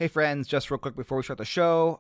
Hey friends, just real quick before we start the show,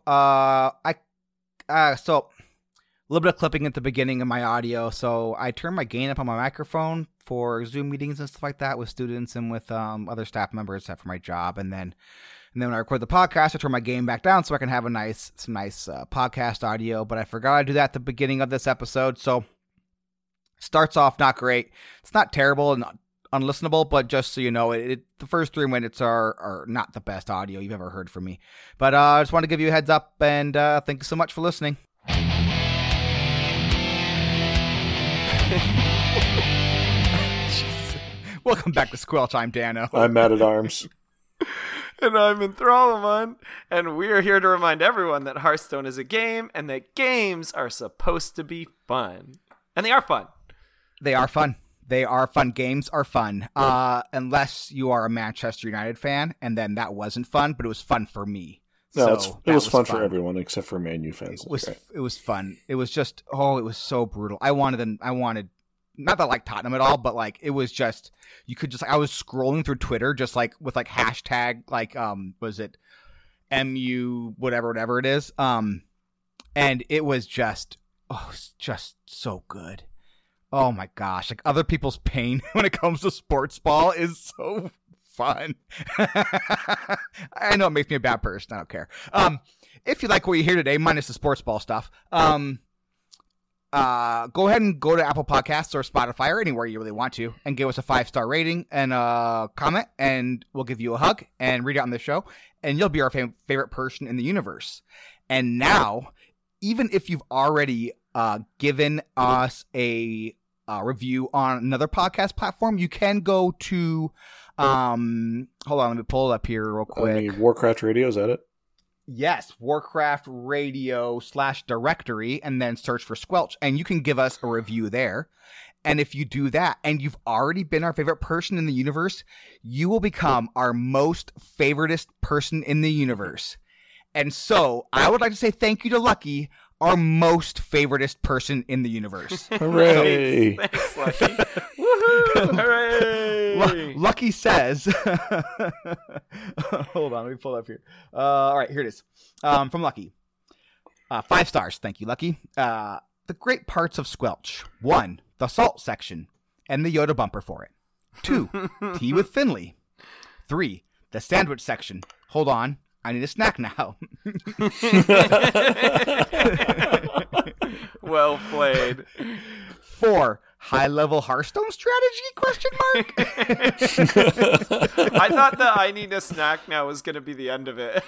so a little bit of clipping at the beginning of my audio. So I turned my gain up on my microphone for Zoom meetings and stuff like that with students and with other staff members for my job. And then when I record the podcast, I turn my gain back down so I can have some nice podcast audio. But I forgot to do that at the beginning of this episode. So starts off not great. It's not terrible and unlistenable, but just so you know, the first 3 minutes are not the best audio you've ever heard from me. But I just want to give you a heads up, and thank you so much for listening. Welcome back to Squelch. I'm Dano. I'm Matt at Arms. And I'm Enthrallamon, and we are here to remind everyone that Hearthstone is a game, and that games are supposed to be fun. And they are fun. They are fun. They are fun. Games are fun. Unless you are a Manchester United fan, and then that wasn't fun, but it was fun for me. No, it was fun for everyone except for Man U fans. It was fun. It was just, it was so brutal. I wanted not that like Tottenham at all, but like it was just, you could just, I was scrolling through Twitter just like with like hashtag like was it MU whatever it is, and it was just so good. Oh my gosh, like other people's pain when it comes to sports ball is so fun. I know it makes me a bad person. I don't care. If you like what you hear today, minus the sports ball stuff, go ahead and go to Apple Podcasts or Spotify or anywhere you really want to and give us a 5-star rating and a comment, and we'll give you a hug and read it on the show, and you'll be our favorite person in the universe. And now, even if you've already given us a review on another podcast platform, you can go to hold on, let me pull it up here real quick. Warcraft Radio, is that it? Yes, Warcraft Radio /directory, and then search for Squelch, and you can give us a review there. And if you do that, and you've already been our favorite person in the universe, you will become our most favoritist person in the universe. And so I would like to say thank you to Lucky, our most favoritist person in the universe. Hooray! Thanks, Lucky. Woohoo! Hooray! Lucky says, hold on, let me pull it up here. All right, here it is. From Lucky. 5 stars. Thank you, Lucky. The great parts of Squelch. 1, the salt section and the Yoda bumper for it. 2, tea with Finley. 3, the sandwich section. Hold on, I need a snack now. Well played. 4, high-level Hearthstone strategy? I thought the I need a snack now was going to be the end of it.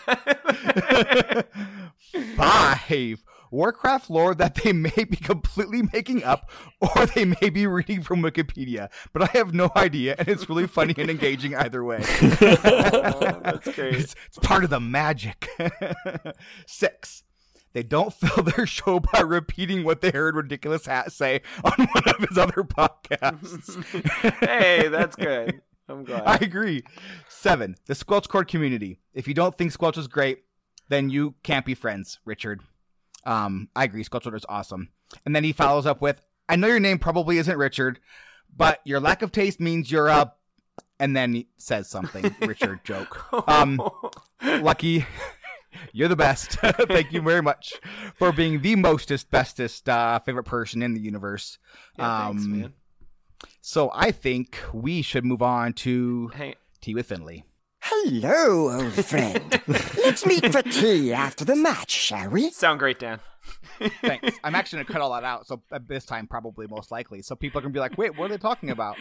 5, Warcraft lore that they may be completely making up or they may be reading from Wikipedia, but I have no idea, and it's really funny and engaging either way. That's great. It's part of the magic. 6, they don't fill their show by repeating what they heard Ridiculous Hat say on one of his other podcasts. Hey, that's good. I'm glad. I agree. 7, the Squelch Core community. If you don't think Squelch is great, then you can't be friends, Richard. I agree. Squelch is awesome. And then he follows up with, I know your name probably isn't Richard, but your lack of taste means you're up. And then he says something. Richard joke. Lucky. You're the best. Thank you very much for being the bestest favorite person in the universe. Yeah, thanks, man. So I think we should move on to Tea with Finley. Hello, old friend. Let's meet for tea after the match, shall we? Sound great, Dan. Thanks. I'm actually going to cut all that out, so this time probably most likely. So people are going to be like, wait, what are they talking about?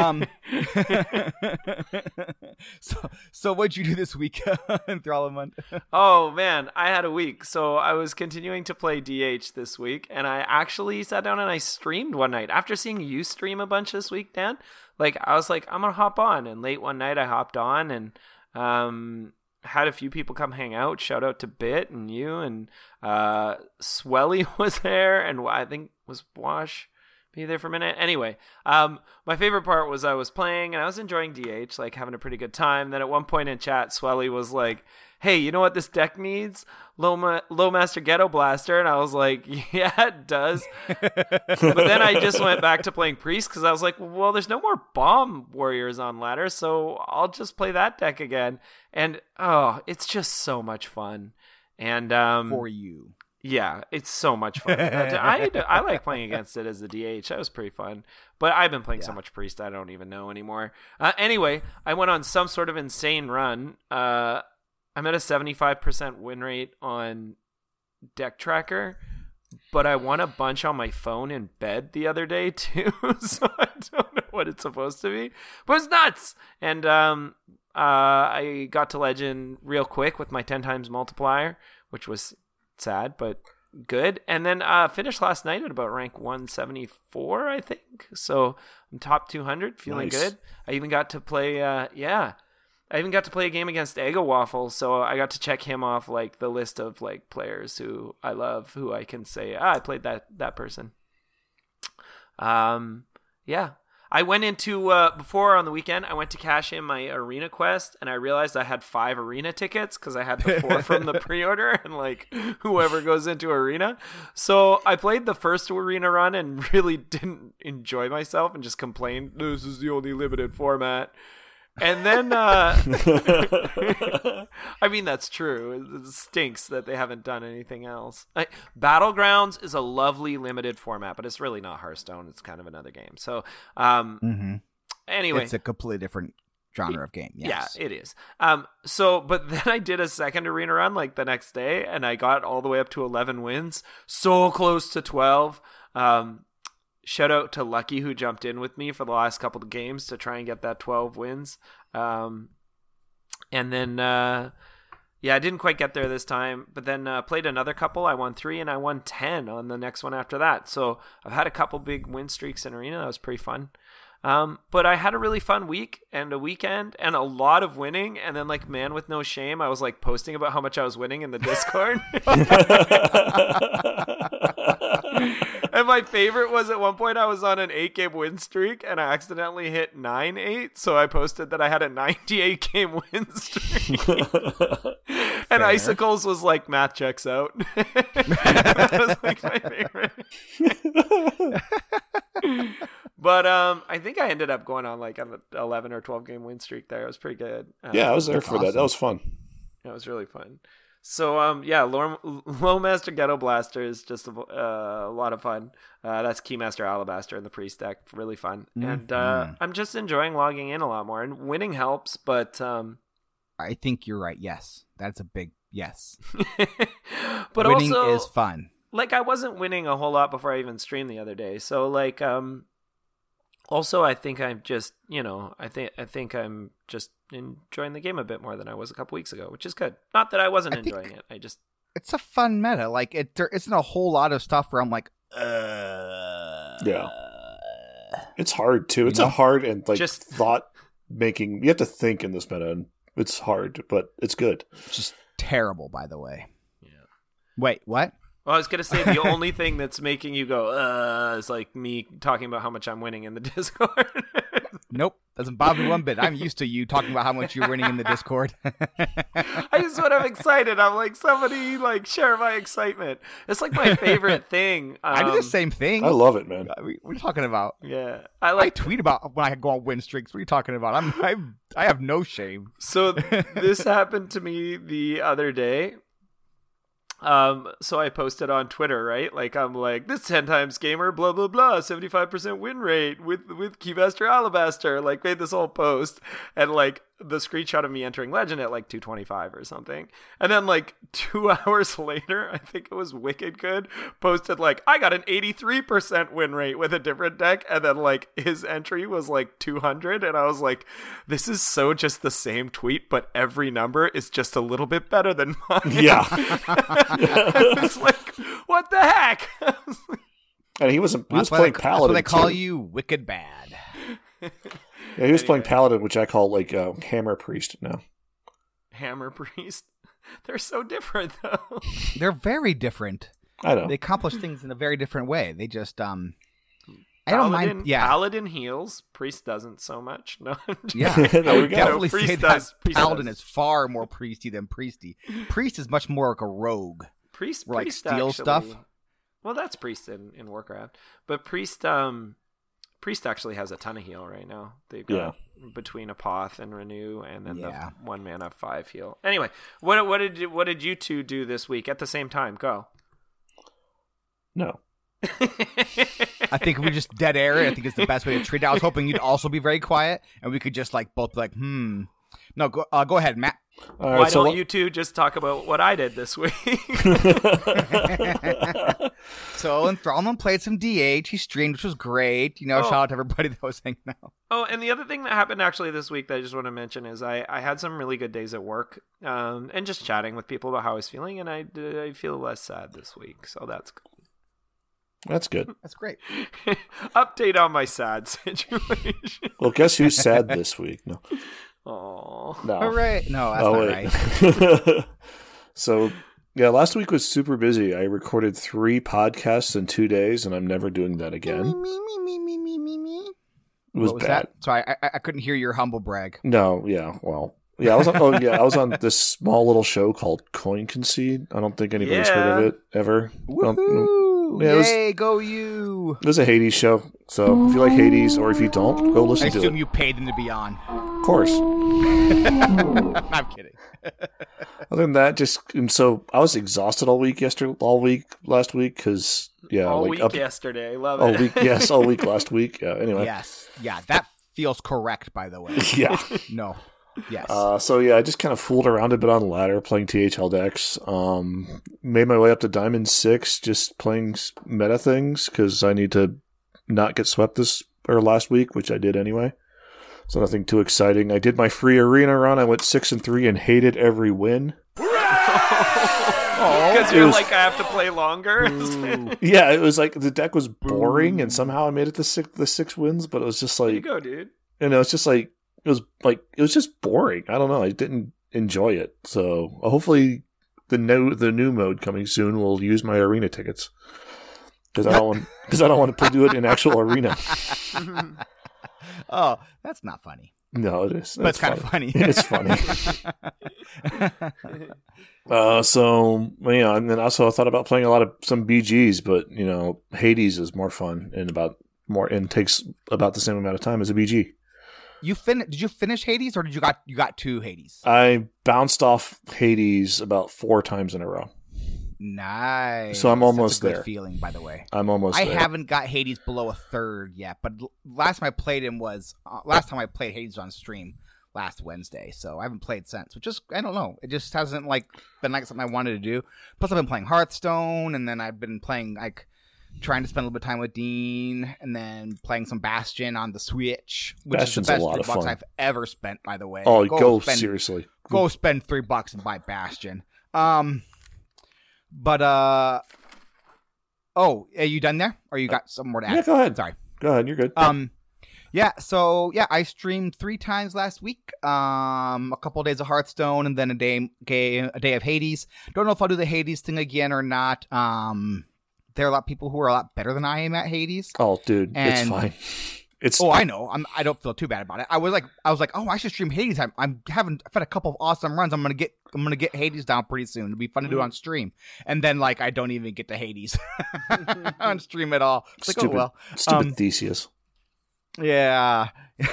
So what'd you do this week, Enthrallamon? Oh, man, I had a week. So I was continuing to play DH this week, and I actually sat down and I streamed one night. After seeing you stream a bunch this week, Dan, I was like, I'm going to hop on. And late one night I hopped on and had a few people come hang out. Shout out to Bit and you, and Swelly was there, and I think was Wash be there for a minute. Anyway, my favorite part was I was playing and I was enjoying DH, like having a pretty good time. Then at one point in chat, Swelly was like, "Hey, you know what this deck needs? Low Master Ghetto Blaster." And I was like, "Yeah, it does." But then I just went back to playing Priest because I was like, well, there's no more Bomb Warriors on ladder, so I'll just play that deck again. And it's just so much fun. And For you. yeah, it's so much fun. I like playing against it as the DH. That was pretty fun. But I've been playing so much Priest, I don't even know anymore. Anyway, I went on some sort of insane run. I'm at a 75% win rate on Deck Tracker, but I won a bunch on my phone in bed the other day too. So I don't know what it's supposed to be, but it's nuts. And I got to Legend real quick with my 10 times multiplier, which was sad, but good. And then finished last night at about rank 174, I think. So I'm top 200, feeling good. I even got to play, I even got to play a game against Eggo Waffle, so I got to check him off like the list of like players who I love, who I can say, I played that person. I went into before on the weekend. I went to cash in my arena quest, and I realized I had 5 arena tickets because I had the 4 from the pre-order, and like whoever goes into arena. So I played the first arena run and really didn't enjoy myself, and just complained, "This is the only limited format." And then, I mean, that's true. It stinks that they haven't done anything else. Battlegrounds is a lovely limited format, but it's really not Hearthstone. It's kind of another game. So, anyway. It's a completely different genre of game. Yes. Yeah, it is. But then I did a second arena run like the next day, and I got all the way up to 11 wins. So close to 12. Shout out to Lucky who jumped in with me for the last couple of games to try and get that 12 wins. And then, I didn't quite get there this time, but then played another couple. I won 3 and I won 10 on the next one after that. So I've had a couple big win streaks in arena. That was pretty fun. But I had a really fun week and a weekend and a lot of winning. And then like Man with No Shame, I was like posting about how much I was winning in the Discord. And my favorite was at one point I was on an 8-game win streak and I accidentally hit 9-8. So I posted that I had a 98-game win streak. And Icicles was like, math checks out. That was like my favorite. But I think I ended up going on like an 11 or 12-game win streak there. It was pretty good. Yeah, I was there for that. That was fun. It was really fun. So, Low Master Ghetto Blaster is just a lot of fun. That's Keymaster Alabaster in the Priest deck. Really fun. And I'm just enjoying logging in a lot more. And winning helps, but... I think you're right. Yes. That's a big yes. But winning also, is fun. Like, I wasn't winning a whole lot before I even streamed the other day. So, like... Also, I think I'm just, I think I'm just enjoying the game a bit more than I was a couple weeks ago, which is good. Not that I wasn't enjoying it. It's a fun meta. Like there isn't a whole lot of stuff where I'm like, yeah. It's hard too. It's a hard and like just thought making. You have to think in this meta, and it's hard, but it's good. Just terrible, by the way. Yeah. Wait, what? Well, I was going to say the only thing that's making you go, is like me talking about how much I'm winning in the Discord. Nope. Doesn't bother me one bit. I'm used to you talking about how much you're winning in the Discord. I just when I'm excited, I'm like, somebody like share my excitement. It's like my favorite thing. I do the same thing. I love it, man. What are you talking about? Yeah. I tweet about when I go on win streaks. What are you talking about? I have no shame. So this happened to me the other day. So I posted on Twitter, right? Like, I'm like, this 10 times gamer, blah, blah, blah, 75% win rate with Keymaster Alabaster, like, made this whole post, and like the screenshot of me entering Legend at like 225 or something. And then like 2 hours later, I think it was Wicked Good, posted like, I got an 83% win rate with a different deck. And then like his entry was like 200. And I was like, this is so just the same tweet, but every number is just a little bit better than mine. Yeah. I was like, what the heck? And he was playing Paladin. That's what they call you, Wicked Bad. Yeah, he was playing Paladin, which I call like Hammer Priest now. Hammer Priest? They're so different, though. They're very different. I know. They accomplish things in a very different way. They just, I don't mind. Yeah, Paladin heals. Priest doesn't so much. No. Yeah, I would definitely say that Paladin is far more priesty than priesty. Priest is much more like a rogue. Priest like steal stuff. Well, that's Priest in Warcraft, but Priest actually has a ton of heal right now. They've got between Apoth and Renew, and then the 1 mana 5 heal. Anyway, what did you two do this week at the same time? Go. No. I think we just dead air it. I think it's the best way to treat it. I was hoping you'd also be very quiet, and we could just like both be like, No, go ahead, Matt. Why don't you two just talk about what I did this week? So Enthrallment played some DH. He streamed, which was great. Shout out to everybody that was hanging out. Oh, and the other thing that happened actually this week that I just want to mention is I had some really good days at work, and just chatting with people about how I was feeling, and I feel less sad this week, so that's good. That's good. That's great. Update on my sad situation. Well, guess who's sad this week? No. Oh no! All right, no, that's not right. So, yeah, last week was super busy. I recorded 3 podcasts in 2 days, and I'm never doing that again. Me. It was what was bad. That? Sorry, I couldn't hear your humble brag. No, yeah, well, yeah, I was on. I was on this small little show called Coin Concede. I don't think anybody's heard of it ever. Yay, go you! It was a Hades show, so if you like Hades, or if you don't, go listen to it. I assume you paid them to be on. Of course. I'm kidding. Other than that, so I was exhausted all week last week because yesterday. Love it. All week, yes, all week last week. Yeah. Anyway. Yes, yeah, that feels correct. By the way. Yeah. No. Yes. So yeah, I just kind of fooled around a bit on ladder playing THL decks. Made my way up to Diamond 6, just playing meta things because I need to not get swept last week, which I did anyway. So nothing too exciting. I did my free arena run. I went 6-3 and hated every win. Because you're like, I have to play longer. Yeah, it was like the deck was boring, and somehow I made it to 6 wins. But it was just like, there you go, dude. It's just like. It was just boring. I don't know. I didn't enjoy it. So hopefully the new mode coming soon will use my arena tickets because I don't want to do it in actual arena. Oh, that's not funny. No, it is. But it's kind of funny. It's funny. So yeah, and then also I thought about playing some BGs, but Hades is more fun and takes about the same amount of time as a BG. Did you finish Hades, or did you got 2 Hades? I bounced off Hades about 4 times in a row. Nice. So I'm almost That's a good there. Feeling, by the way. I'm almost there. I haven't got Hades below a 3rd yet, but last time I played Hades on stream last Wednesday, so I haven't played since. Which I don't know. It just hasn't been something I wanted to do. Plus, I've been playing Hearthstone, and then I've been playing trying to spend a little bit of time with Dean, and then playing some Bastion on the Switch, which Bastion's is the a lot best of $3 fun. I've ever spent, by the way. Oh, seriously. Go spend $3 and buy Bastion. But are you done there? Or you got some more to add? Yeah, go ahead. Sorry. Go ahead, you're good. I streamed 3 times last week. A couple of days of Hearthstone, and then a day of Hades. Don't know if I'll do the Hades thing again or not. There are a lot of people who are a lot better than I am at Hades. Oh, dude, it's fine. I know. I don't feel too bad about it. I was like, oh, I should stream Hades. I've had a couple of awesome runs. I'm gonna get Hades down pretty soon. It'll be fun to do on stream. And then I don't even get to Hades on stream at all. It's stupid Theseus. Yeah.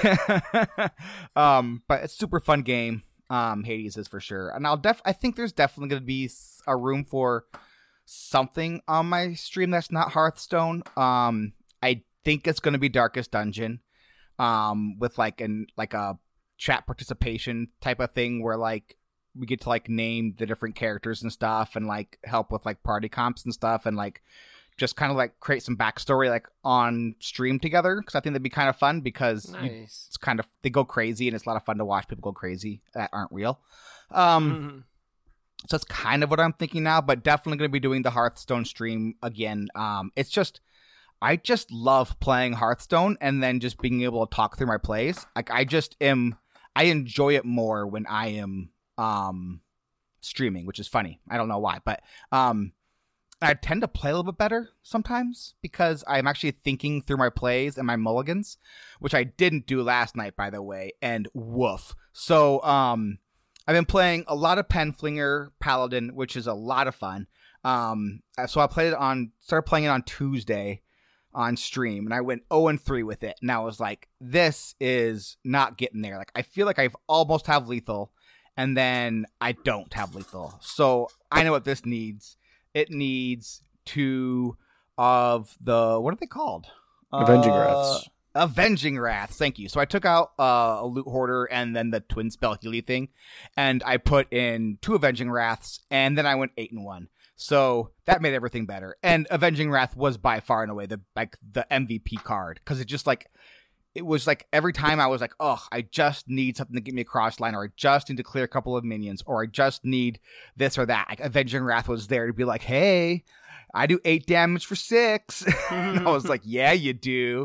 But it's a super fun game. Hades is for sure. And I think there's definitely gonna be a room for something on my stream that's not Hearthstone. I think it's going to be Darkest Dungeon, with a chat participation type of thing where we get to name the different characters and stuff, and help with party comps and stuff, and just kind of create some backstory on stream together, because I think that'd be kind of fun, because nice. It's kind of, they go crazy, and it's a lot of fun to watch people go crazy that aren't real. So that's kind of what I'm thinking now, but definitely going to be doing the Hearthstone stream again. I just love playing Hearthstone and then just being able to talk through my plays. I enjoy it more when I am streaming, which is funny. I don't know why, but I tend to play a little bit better sometimes because I'm actually thinking through my plays and my mulligans, which I didn't do last night, by the way, and woof. So I've been playing a lot of Penflinger Paladin, which is a lot of fun. So I started playing it on Tuesday on stream, and I went 0-3 with it. And I was like, this is not getting there. Like, I feel like I've almost have lethal, and then I don't have lethal. So I know what this needs. It needs 2 of the, what are they called? Avenging Wraths. Avenging Wraths, thank you. So I took out a Loot Hoarder and then the Twin Spell Healy thing, and I put in 2 Avenging Wraths, and then I went 8-1. So that made everything better. And Avenging Wrath was by far and away the MVP card, because it was like every time I was like, oh, I just need something to get me across line, or I just need to clear a couple of minions, or I just need this or that. Like, Avenging Wrath was there to be like, hey, I do 8 damage for 6. And I was like, yeah, you do.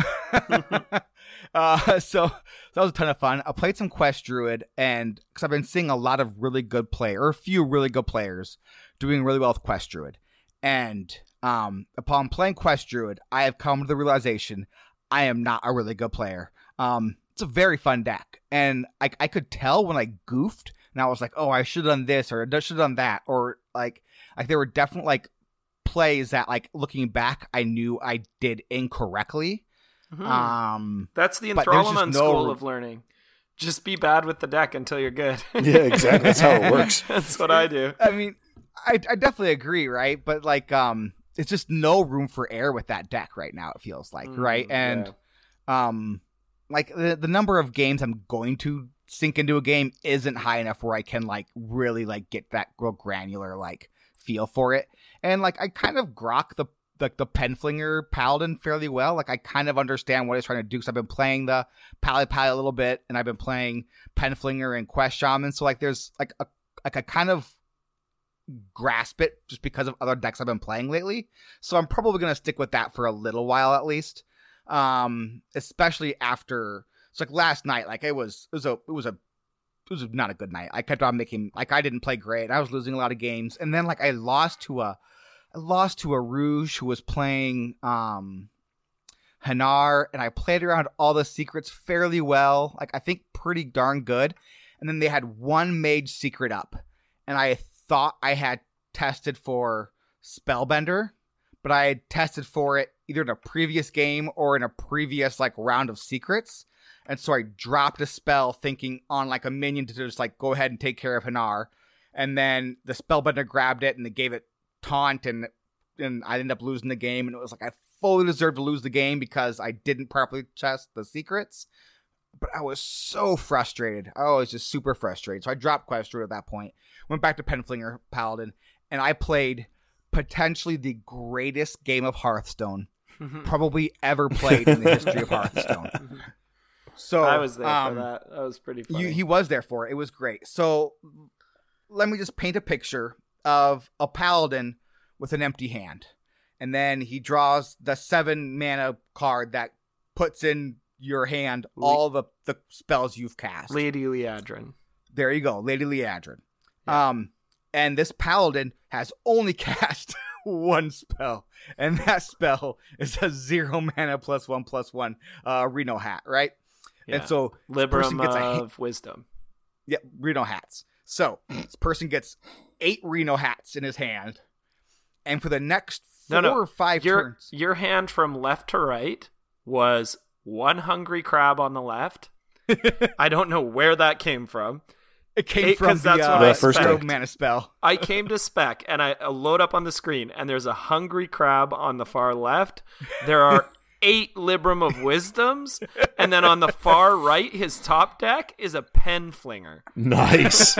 So that was a ton of fun. I played some Quest Druid, and because I've been seeing a lot of really good a few really good players doing really well with Quest Druid. And upon playing Quest Druid, I have come to the realization I am not a really good player. It's a very fun deck, and I could tell when I goofed, and I was like, oh, I should have done this, or I should have done that, or like there were definitely like plays that, like, looking back, I knew I did incorrectly. That's the Enthrallment school of learning. Just be bad with the deck until you're good. Yeah, exactly. That's how it works. That's what I do. I mean, I definitely agree, right? But like, it's just no room for error with that deck right now, it feels like, right? And like the number of games I'm going to sink into a game isn't high enough where I can like really like get that real granular like feel for it. And like, I kind of grok the Penflinger Paladin fairly well. Like, I kind of understand what it's trying to do, because I've been playing the Pally a little bit, and I've been playing Penflinger and Quest Shaman. So like, there's like a kind of grasp it just because of other decks I've been playing lately. So I'm probably going to stick with that for a little while at least. Especially after, it's like last night, like it was not a good night. I kept on making, like, I didn't play great. I was losing a lot of games. And then like I lost to a Rouge who was playing Hanar, and I played around all the secrets fairly well. Like, I think pretty darn good. And then they had one mage secret up, and I thought I had tested for Spellbender, but I had tested for it either in a previous game or in a previous like round of secrets. And so I dropped a spell thinking on like a minion to just like go ahead and take care of Hanar. And then the Spellbender grabbed it and they gave it taunt, and I ended up losing the game. And it was like, I fully deserved to lose the game because I didn't properly test the secrets. But I was so frustrated. I was just super frustrated. So I dropped Quest Druid at that point. Went back to Penflinger Paladin, and I played potentially the greatest game of Hearthstone probably ever played in the history of Hearthstone. So I was there for that. That was pretty funny. He was there for it. It was great. So let me just paint a picture of a paladin with an empty hand. And then he draws the 7 mana card that puts in your hand all the spells you've cast. Lady Liadrin. There you go, Lady Liadrin. Yeah. And this paladin has only cast one spell, and that spell is a 0 mana +1/+1 Reno hat, right? Yeah. And so Libram of Wisdom. Yeah, Reno hats. So this person gets 8 Reno hats in his hand, and for the next 4 or 5 turns, your hand from left to right was 1 hungry crab on the left. I don't know where that came from. It came from the first 0 mana spell. I came to spec, and I load up on the screen, and there's a hungry crab on the far left. There are 8 Libram of Wisdoms, and then on the far right, his top deck is a Penflinger. Nice.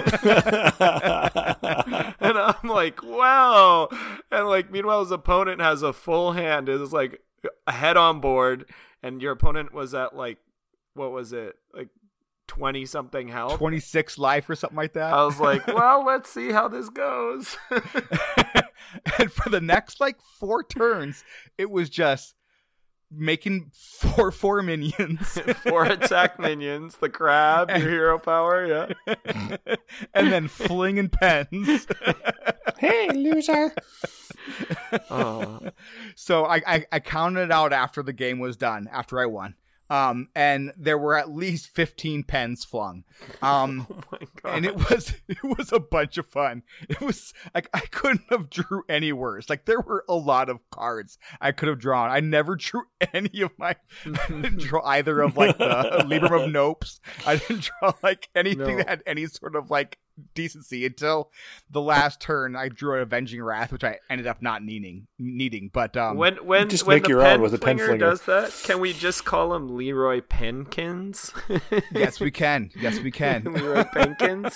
And I'm like, wow. And like, meanwhile, his opponent has a full hand. It was like a head on board, and your opponent was at like, what was it? Like 20 something health, 26 life or something like that. I was like, well, let's see how this goes. And for the next like 4 turns, it was just making 4 minions, 4 attack minions, the crab, your hero power, yeah, and then flinging pens. Hey, loser. Oh. So I counted it out after the game was done, after I won. And there were at least 15 pens flung. Oh my God. And it was a bunch of fun. It was like I couldn't have drew any worse. Like there were a lot of cards I could have drawn. I never drew any of my I didn't draw either of like the Libram of Nopes. I didn't draw like anything that had any sort of like decency until the last turn. I drew an Avenging Wrath, which I ended up not needing. But when just when make the your own with a pen flinger does that, can we just call him Leroy Penkins? yes, we can. Yes, we can. Leroy Penkins.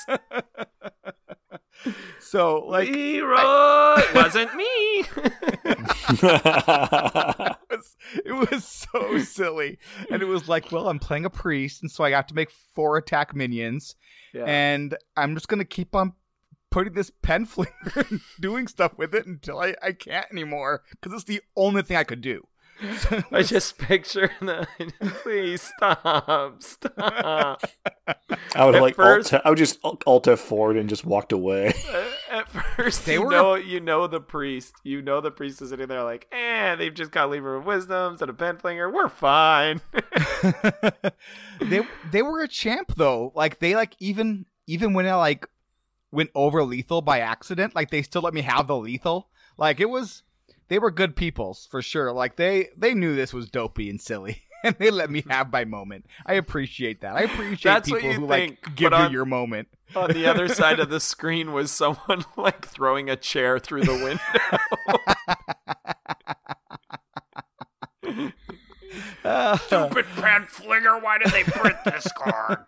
So like Leroy wasn't me. it was so silly, and it was like, well, I'm playing a priest, and so I got to make 4 attack minions. Yeah. And I'm just going to keep on putting this pen flinger and doing stuff with it until I can't anymore, because it's the only thing I could do. I just picture that. Please stop. I would At first- I would just alt F forward and just walked away. At first, They you were- know the priest. You know the priest is sitting there like, they've just got Lever of Wisdoms and a pen flinger. We're fine. they were a champ though. Like they like even when I like went over lethal by accident, like they still let me have the lethal. Like they were good peoples for sure. Like they knew this was dopey and silly, and they let me have my moment. I appreciate that. I appreciate That's what people you who think, like give but you your moment. On the other side of the screen was someone like throwing a chair through the window. Stupid pen flinger! Why did they print this card?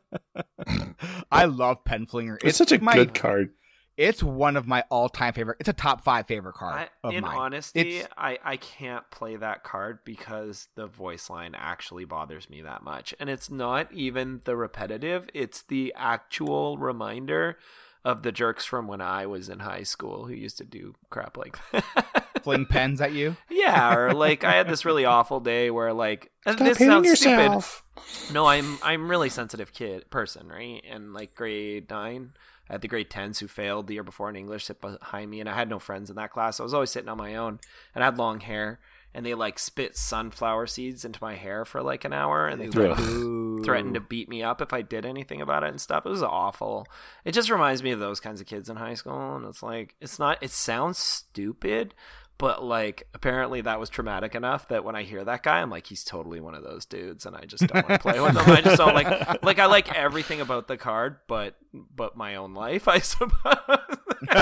I love pen flinger. It's such a good card. It's one of my all-time favorite. It's a top 5 favorite card of in mine. honesty, I can't play that card because the voice line actually bothers me that much. And it's not even the repetitive. It's the actual reminder of the jerks from when I was in high school who used to do crap like that. Fling pens at you? Yeah, or like I had this really awful day where like Stop this hitting sounds yourself. stupid. No, I'm really sensitive person, right? And like grade 9, I had the grade 10s who failed the year before in English sit behind me, and I had no friends in that class. So I was always sitting on my own, and I had long hair, and they like spit sunflower seeds into my hair for like an hour, and they threatened to beat me up if I did anything about it and stuff. It was awful. It just reminds me of those kinds of kids in high school, and it's like it sounds stupid, but like apparently that was traumatic enough that when I hear that guy, I'm like, he's totally one of those dudes, and I just don't want to play with him. I just don't like I like everything about the card, but my own life, I suppose.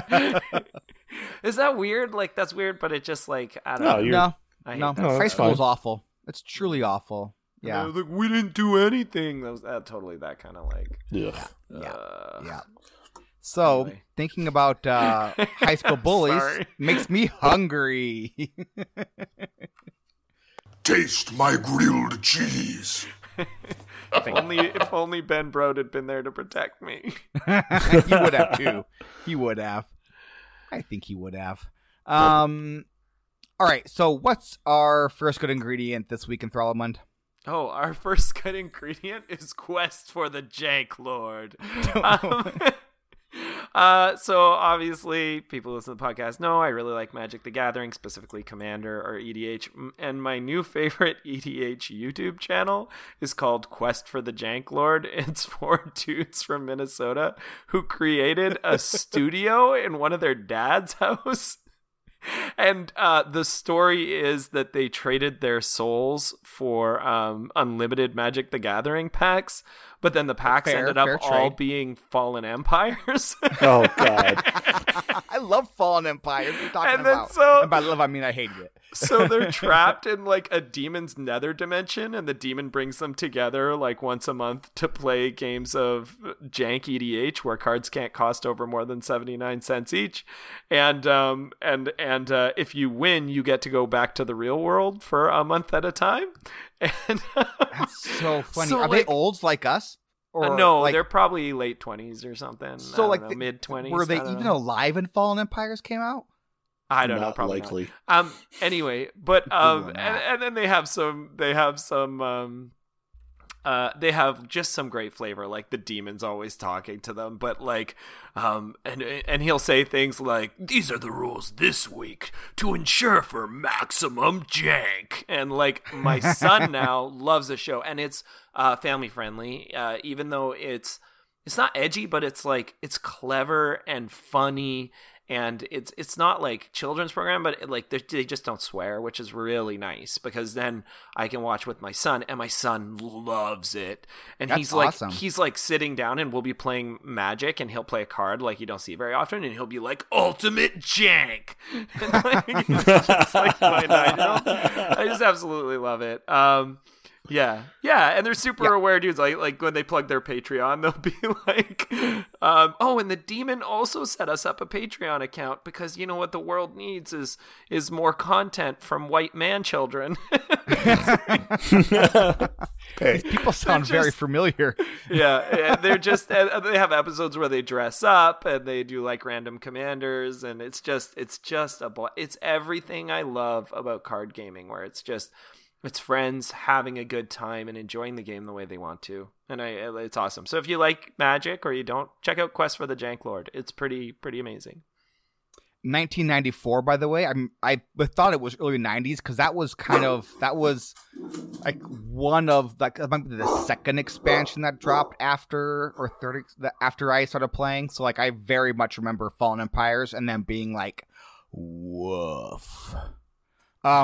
Is that weird? Like that's weird, but it just like I don't know. No, I hate no. that No, High that's school is fine. awful. It's truly awful. Yeah. Like we didn't do anything. That was totally that kind of like. Yeah. So Anyway. thinking about high school bullies Sorry. makes me hungry. Taste my grilled cheese. If only Ben Brode had been there to protect me. He would have too. He would have. I think he would have. All right. So what's our first good ingredient this week in Thrallamund? Oh, our first good ingredient is Quest for the Jank Lord. So obviously, people who listen to the podcast know I really like Magic the Gathering, specifically Commander or EDH. And my new favorite EDH YouTube channel is called Quest for the Jank Lord. It's 4 dudes from Minnesota who created a studio in one of their dad's house. And the story is that they traded their souls for unlimited Magic the Gathering packs, but then the packs ended up all being Fallen Empires. Oh, God. I love Fallen Empire. What are you talking And then about? And by love, I mean I hated it. So they're trapped in like a demon's nether dimension, and the demon brings them together like once a month to play games of jank EDH where cards can't cost over more than 79 cents each. And if you win, you get to go back to the real world for a month at a time. And That's so funny. So, Are like- they olds like us? Or no, like, they're probably late 20s or something. so like mid 20s. Were they even alive when Fallen Empires came out? I don't know. Not Probably likely. not. Anyway, but on that. and then they have some they have just some great flavor. Like the demon's always talking to them, but like, and he'll say things like, "These are the rules this week to ensure for maximum jank." And like my son now loves the show, and it's family friendly, even though it's not edgy, but it's like it's clever and funny. And it's not like children's program, but like they just don't swear, which is really nice because then I can watch with my son, and my son loves it. And That's awesome. He's like sitting down, and we'll be playing Magic, and he'll play a card like you don't see very often, and he'll be like ultimate jank. And like, it's just like my 9-year-old. I just absolutely love it. Yeah, and they're super aware dudes. Like when they plug their Patreon, they'll be like, and the demon also set us up a Patreon account because you know what the world needs is more content from white man children." Hey. People sound very familiar. Yeah, they're just they have episodes where they dress up and they do like random commanders, and it's just it's everything I love about card gaming, where it's friends having a good time and enjoying the game the way they want to. And it's awesome. So if you like Magic or you don't, check out Quest for the Jank Lord. It's pretty amazing. 1994, by the way. I thought it was early 90s because that was like one of like the second expansion that dropped after or third after I started playing. So like I very much remember Fallen Empires and then being like, woof. I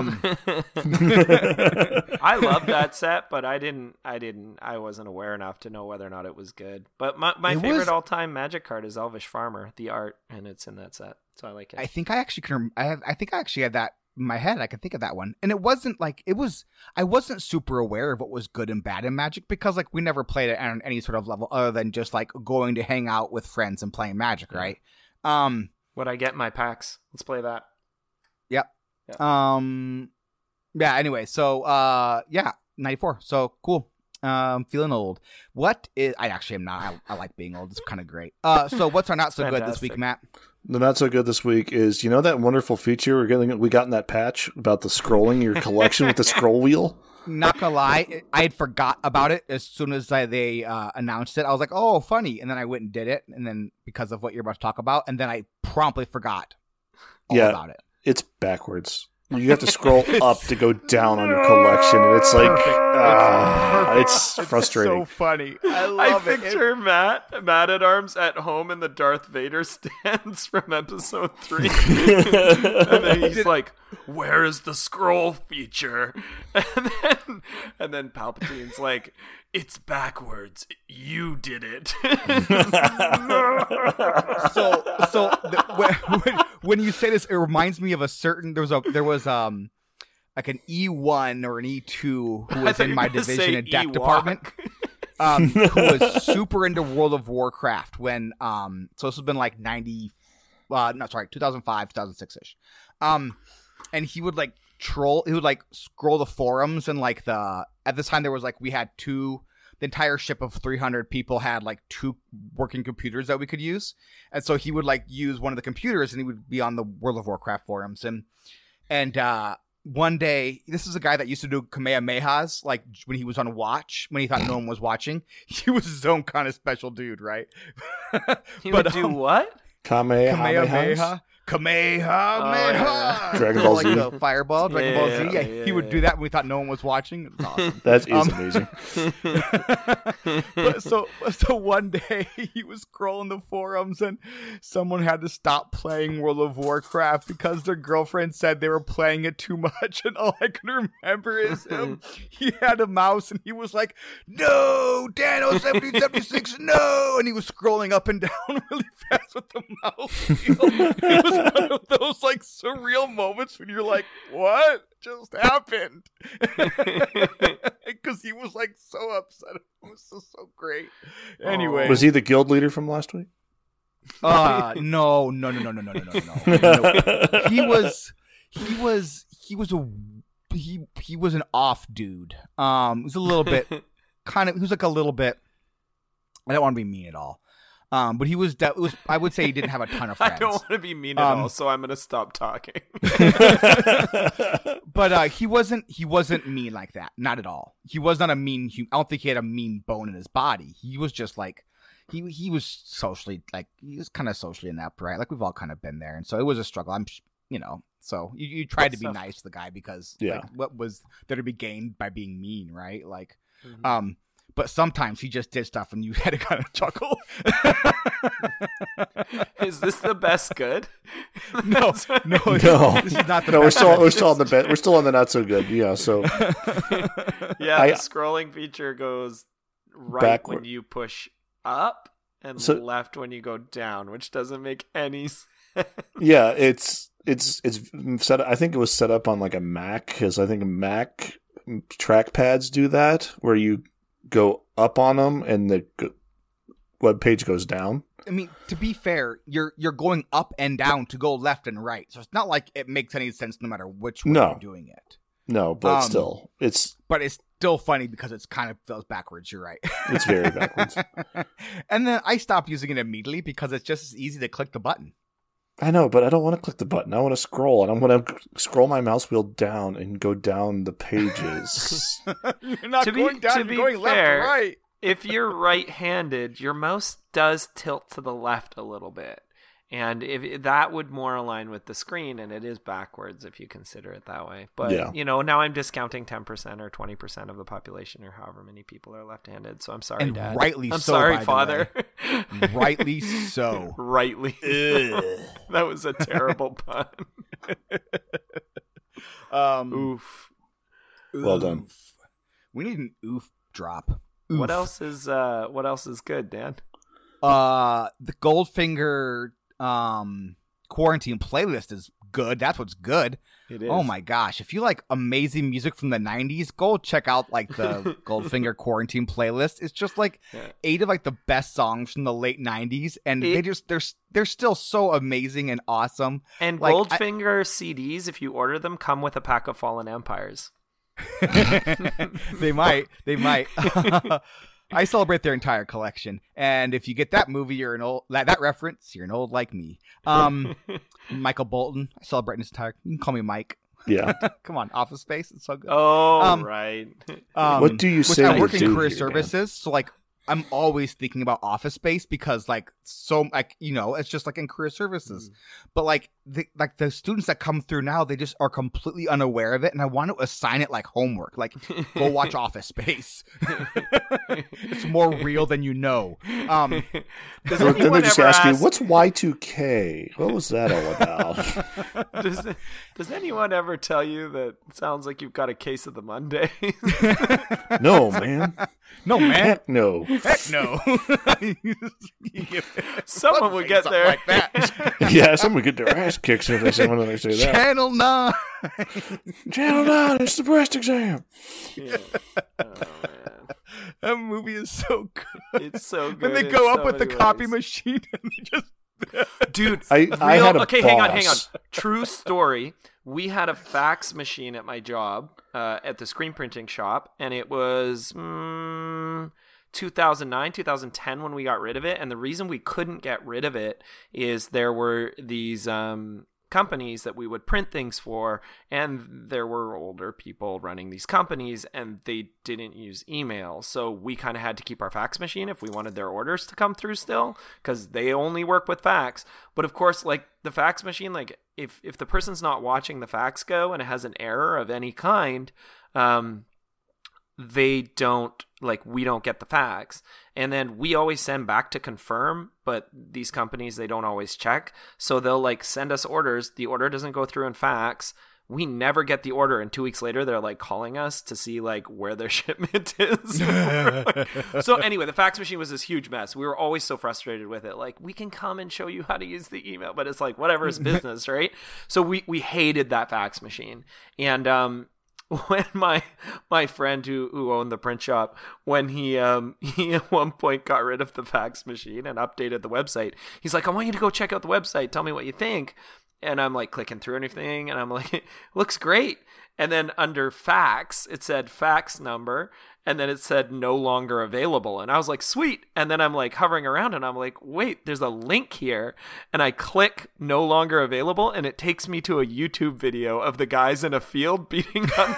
love that set, but I wasn't aware enough to know whether or not it was good. But my favorite all-time Magic card is Elvish Farmer, the art, and it's in that set, so I like it. I think I actually had that in my head. I can think of that one, and it wasn't like I wasn't super aware of what was good and bad in Magic because like we never played it on any sort of level other than just like going to hang out with friends and playing Magic, right? Would I get my packs? Let's play that. Yep. Yeah. Anyway, so 94. So cool. Feeling old. What is? I actually am not. I like being old. It's kind of great. So what's our not so good this week, Matt? The not so good this week is that wonderful feature we got in that patch about the scrolling your collection with the scroll wheel. Not gonna lie, I had forgot about it as soon as they announced it. I was like, oh, funny, and then I went and did it, and then because of what you're about to talk about, and then I promptly forgot all about it. It's backwards. You have to scroll up to go down on your collection, and it's like it's frustrating. It's so funny. I picture Matt at Arms at home in the Darth Vader stance from episode 3, and then he's like, "Where is the scroll feature?" And then Palpatine's like, "It's backwards. You did it." When you say this, it reminds me of a certain. There was like an E1 or an E2 who was in my division and deck department, who was super into World of Warcraft when so this has been like 2005, 2006 ish, and he would like troll. He would like scroll the forums and like at this time there was like we had the entire ship of 300 people had like 2 working computers that we could use. And so he would like use one of the computers and he would be on the World of Warcraft forums. And one day, this is a guy that used to do Kamehamehas, like when he was on watch, when he thought no one was watching. He was his own kind of special dude, right? He would do what? Kamehameha. Kamehameha. Dragon Ball Z. Like the fireball, Dragon Ball Z. Yeah, he would do that when we thought no one was watching. It was awesome. That is amazing. But so one day he was scrolling the forums and someone had to stop playing World of Warcraft because their girlfriend said they were playing it too much. And all I can remember is him. He had a mouse and he was like, "No, Dano 1776, no!" And he was scrolling up and down really fast with the mouse. It was one of those like surreal moments when you're like, what just happened? Because he was like so upset. It was so great. Anyway, was he the guild leader from last week? No. He was an off dude. He was a little bit he was like a little bit. I don't want to be mean at all. But he was, I would say he didn't have a ton of friends. I don't want to be mean at all, so I'm going to stop talking. But he wasn't mean like that. Not at all. He was not a mean I don't think he had a mean bone in his body. He was just like, he was socially, like, he was kind of socially inept, right? Like, we've all kind of been there. And so it was a struggle. So you tried to be nice to the guy because like, what was there to be gained by being mean, right? Like, but sometimes he just did stuff and you had to kind of chuckle. Is this the best good? No. This is not the No, best. we're still on the bed. We're still on the not so good. Yeah. So yeah, the scrolling feature goes right backward. when you push up and left when you go down, which doesn't make any sense. Yeah, it's set. I think it was set up on like a Mac, because I think Mac trackpads do that, where you go up on them and the web page goes down. I mean, to be fair, you're going up and down to go left and right, so it's not like it makes any sense no matter which way you're doing it. No, but still, it's still funny because it's kind of feels backwards. You're right. It's very backwards. And then I stopped using it immediately because it's just as easy to click the button. I know, but I don't want to click the button. I want to scroll, and I'm going to scroll my mouse wheel down and go down the pages. You're not going down, you're going left or right. If you're right-handed, your mouse does tilt to the left a little bit. And if that would more align with the screen, and it is backwards if you consider it that way. But, now I'm discounting 10% or 20% of the population or however many people are left-handed. So I'm sorry, and Dad. Rightly I'm so, sorry, by the Father. way. Rightly so. Rightly. That was a terrible pun. Oof. Well done. We need an oof drop. Oof. What else is good, Dan? The Goldfinger quarantine playlist is good. That's what's good. It is. Oh my gosh. If you like amazing music from the 90s, go check out like the Goldfinger quarantine playlist. It's just like 8 of like the best songs from the late 90s, and they're still so amazing and awesome. And like, Goldfinger CDs, if you order them, come with a pack of Fallen Empires. They might. I celebrate their entire collection, and if you get that movie, you're an old that reference. You're an old like me. Michael Bolton. I celebrate his entire. You can call me Mike. Yeah. Come on, Office Space. It's so good. Oh, right. What do you say? I work in career here, services, so like I'm always thinking about Office Space because like so like it's just like in career services, but like the students that come through now, they just are completely unaware of it, and I want to assign it like homework, like go watch Office Space. It's more real than you know. Then they just ask you, what's Y2K? What was that all about? Does anyone ever tell you that it sounds like you've got a case of the Monday? No, man. No, man. Heck no. Heck no. Someone would get there like that. Yeah, someone would get their ass kicked if someone would say that. Channel 9. Channel 9, it's the breast exam. Yeah. Oh, man. That movie is so good. It's so good. When they go up with the copy machine and they just... Dude, I had a okay, boss. hang on. True story. We had a fax machine at my job, at the screen printing shop, and it was 2009, 2010 when we got rid of it. And the reason we couldn't get rid of it is there were these companies that we would print things for, and there were older people running these companies, and they didn't use email, so we kind of had to keep our fax machine if we wanted their orders to come through still, because they only work with fax. But of course, like the fax machine, like if the person's not watching the fax go and it has an error of any kind, they don't, like, we don't get the fax. And then we always send back to confirm, but these companies, they don't always check. So they'll like send us orders. The order doesn't go through in fax. We never get the order. And 2 weeks later, they're like calling us to see like where their shipment is. So anyway, the fax machine was this huge mess. We were always so frustrated with it. Like, we can come and show you how to use the email, but it's like, whatever, is business, right? So we hated that fax machine. And, when my friend who owned the print shop, when he at one point got rid of the fax machine and updated the website, he's like, I want you to go check out the website. Tell me what you think. And I'm like clicking through anything, and I'm like, looks great. And then under fax, it said fax number, and then it said no longer available. And I was like, sweet. And then I'm like hovering around and I'm like, wait, there's a link here. And I click no longer available and it takes me to a YouTube video of the guys in a field beating on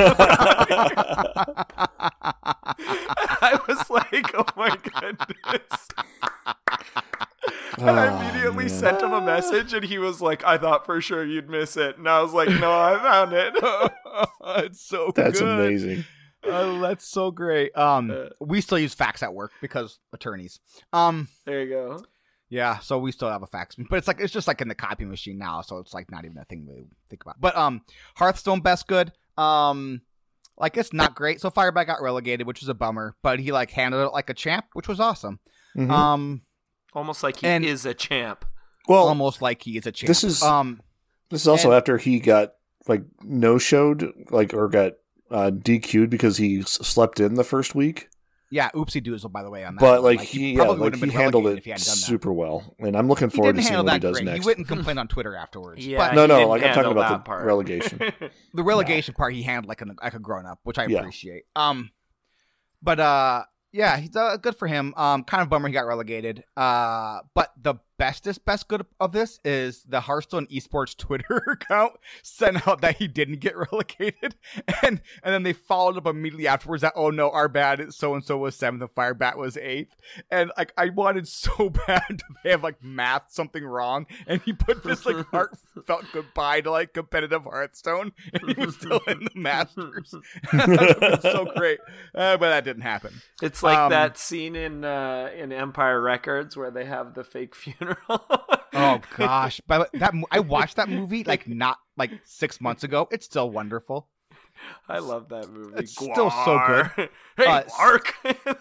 the I was like, oh my goodness. And I immediately sent him a message and he was like, I thought for sure you'd miss it. And I was like, no, I found it. It's so That's good. amazing. Oh, that's so great. We still use fax at work because attorneys. There you go. Yeah, so we still have a fax, but it's just like in the copy machine now, so it's like not even a thing we think about. But Hearthstone best good. Like it's not great. So Firebat got relegated, which was a bummer, but he like handled it like a champ, which was awesome. Mm-hmm. Almost like he is a champ. Well, almost like he is a champ. This is also after he got like no-showed, like or got DQ'd because he slept in the first week. Yeah, oopsie doozle, by the way, on that. But like he handled it super well, and I'm looking forward to seeing what he does great. next. He wouldn't complain on Twitter afterwards. Yeah, but no, like I'm talking about the part. relegation. The relegation part he handled like a grown up, which I appreciate. But yeah, he's good for him. Kind of bummer he got relegated. But the best good of this is the Hearthstone Esports Twitter account sent out that he didn't get relegated, and then they followed up immediately afterwards that, oh no, our bad, so and so was 7th and Firebat was 8th, and like I wanted so bad to have like math something wrong, and he put this like heartfelt goodbye to like competitive Hearthstone, and he was still in the Masters. It's so great, but that didn't happen. It's like that scene in Empire Records where they have the fake funeral. Oh gosh, but that I watched that movie like not like 6 months ago. It's still wonderful. I love that movie. It's still so good. Hey, Mark.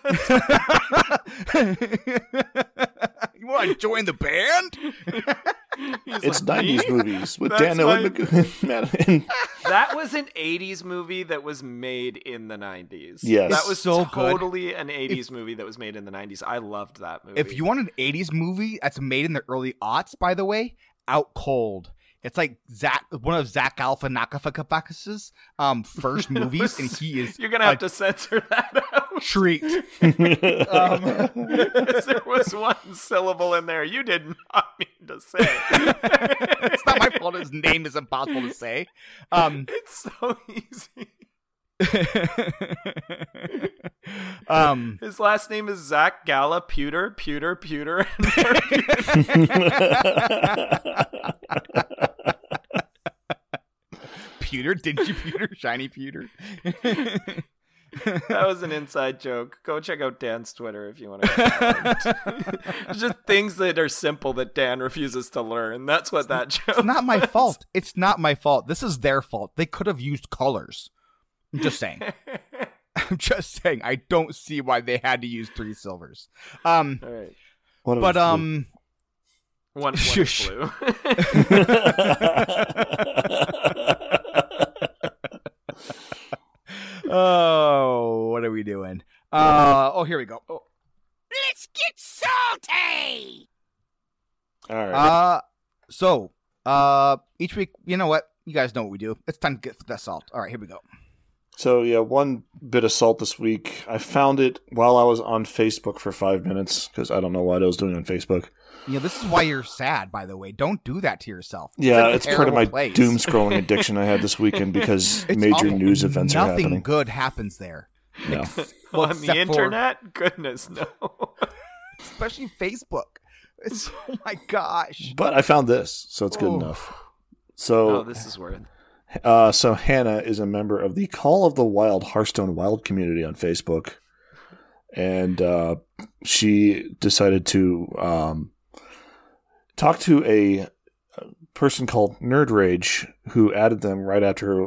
You want to join the band? It's like, 90s movies with That's Dan Owen. That was an 80s movie that was made in the 90s. Yes. That was so totally an 80s movie that was made in the 90s. I loved that movie. If you want an 80s movie that's made in the early aughts, by the way, Out Cold. It's like one of Zach Galifianakis's first movies, and he is. You're gonna have to censor that out. Treat. There was one syllable in there you did not mean to say. It's not my fault. His name is impossible to say. It's so easy. His last name is Zach Gala Pewter. Pewter, dingy pewter, shiny pewter. That was an inside joke. Go check out Dan's Twitter if you want to. Just things that are simple that Dan refuses to learn. That's what that joke. It's not my fault. It's not my fault. This is their fault. They could have used colors. I'm just saying. I'm just saying. I don't see why they had to use 3 silvers. All right. But one Shush. blue. Oh, what are we doing? Here we go. Oh. Let's get salty! All right. So, each week, you know what? You guys know what we do. It's time to get the salt. All right, here we go. So, yeah, one bit of salt this week. I found it while I was on Facebook for 5 minutes, because I don't know what I was doing on Facebook. You know, this is why you're sad, by the way. Don't do that to yourself. Yeah, it's part of my place. doom scrolling addiction I had this weekend because It's major awful. news events are Nothing happening. good happens there. No. Well, On the except for- internet? Goodness, no. Especially Facebook. It's, oh my gosh. But I found this, so it's good Oh. enough. So, Oh, this is weird. so Hannah is a member of the Call of the Wild Hearthstone Wild community on Facebook, and she decided to talk to a person called Nerd Rage, who added them right after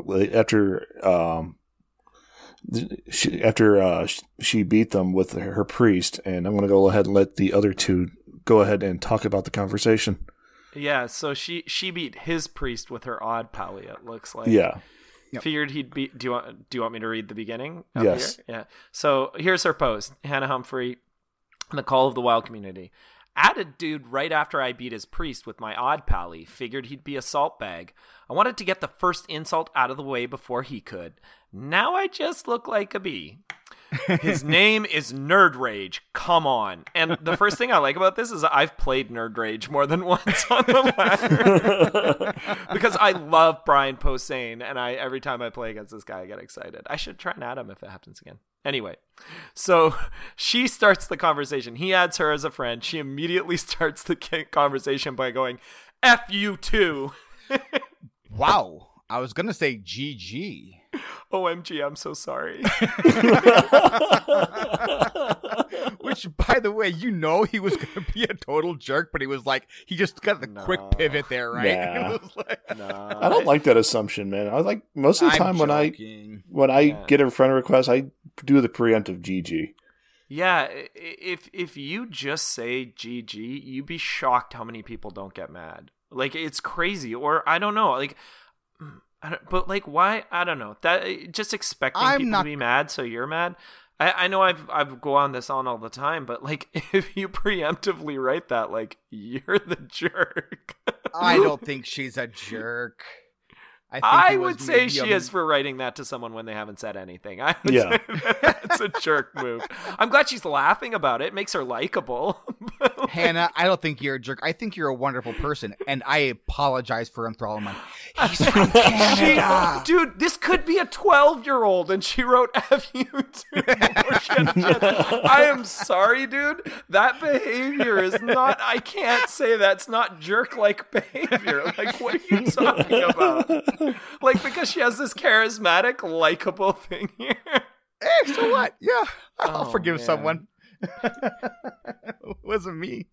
she beat them with her priest. And I'm going to go ahead and let the other two go ahead and talk about the conversation. Yeah, so she beat his priest with her odd pally, it looks like. Yeah. Yep. Figured he'd beat. Do you want me to read the beginning? Up Yes. Here? Yeah. So here's her post. Hannah Humphrey, in the Call of the Wild community. Added dude right after I beat his priest with my odd pally. Figured he'd be a salt bag. I wanted to get the first insult out of the way before he could. Now I just look like a bee. His name is Nerd Rage. Come on. And the first thing I like about this is I've played Nerd Rage more than once on the ladder. Because I love Brian Posehn, and every time I play against this guy, I get excited. I should try and add him if it happens again. Anyway, so she starts the conversation. He adds her as a friend. She immediately starts the conversation by going, F you too. Wow. I was going to say GG. OMG, I'm so sorry. Which, by the way, he was going to be a total jerk, but he was like, he just got the quick pivot there, right? Nah. It was like, I don't like that assumption, man. I like most of the time when I get a friend request, I do the preemptive GG. Yeah, if you just say GG, you'd be shocked how many people don't get mad. Like, it's crazy. Or I don't know, like, but like, why? I don't know. That just expecting people to be mad, so you're mad. I know I've go on this all the time, but like, if you preemptively write that, like, you're the jerk. I don't think she's a jerk. I would say she is for writing that to someone when they haven't said anything. I would say that's a jerk move. I'm glad she's laughing about it. It makes her likable. Hannah, I don't think you're a jerk. I think you're a wonderful person, and I apologize for enthrallment. He's from Canada. Dude, this could be a 12-year-old, and she wrote F you too. I am sorry, dude. That behavior is not, I can't say that's not jerk-like behavior. Like, what are you talking about? Like, because she has this charismatic, likable thing here. Hey, so what? Yeah, I'll forgive someone. It wasn't me.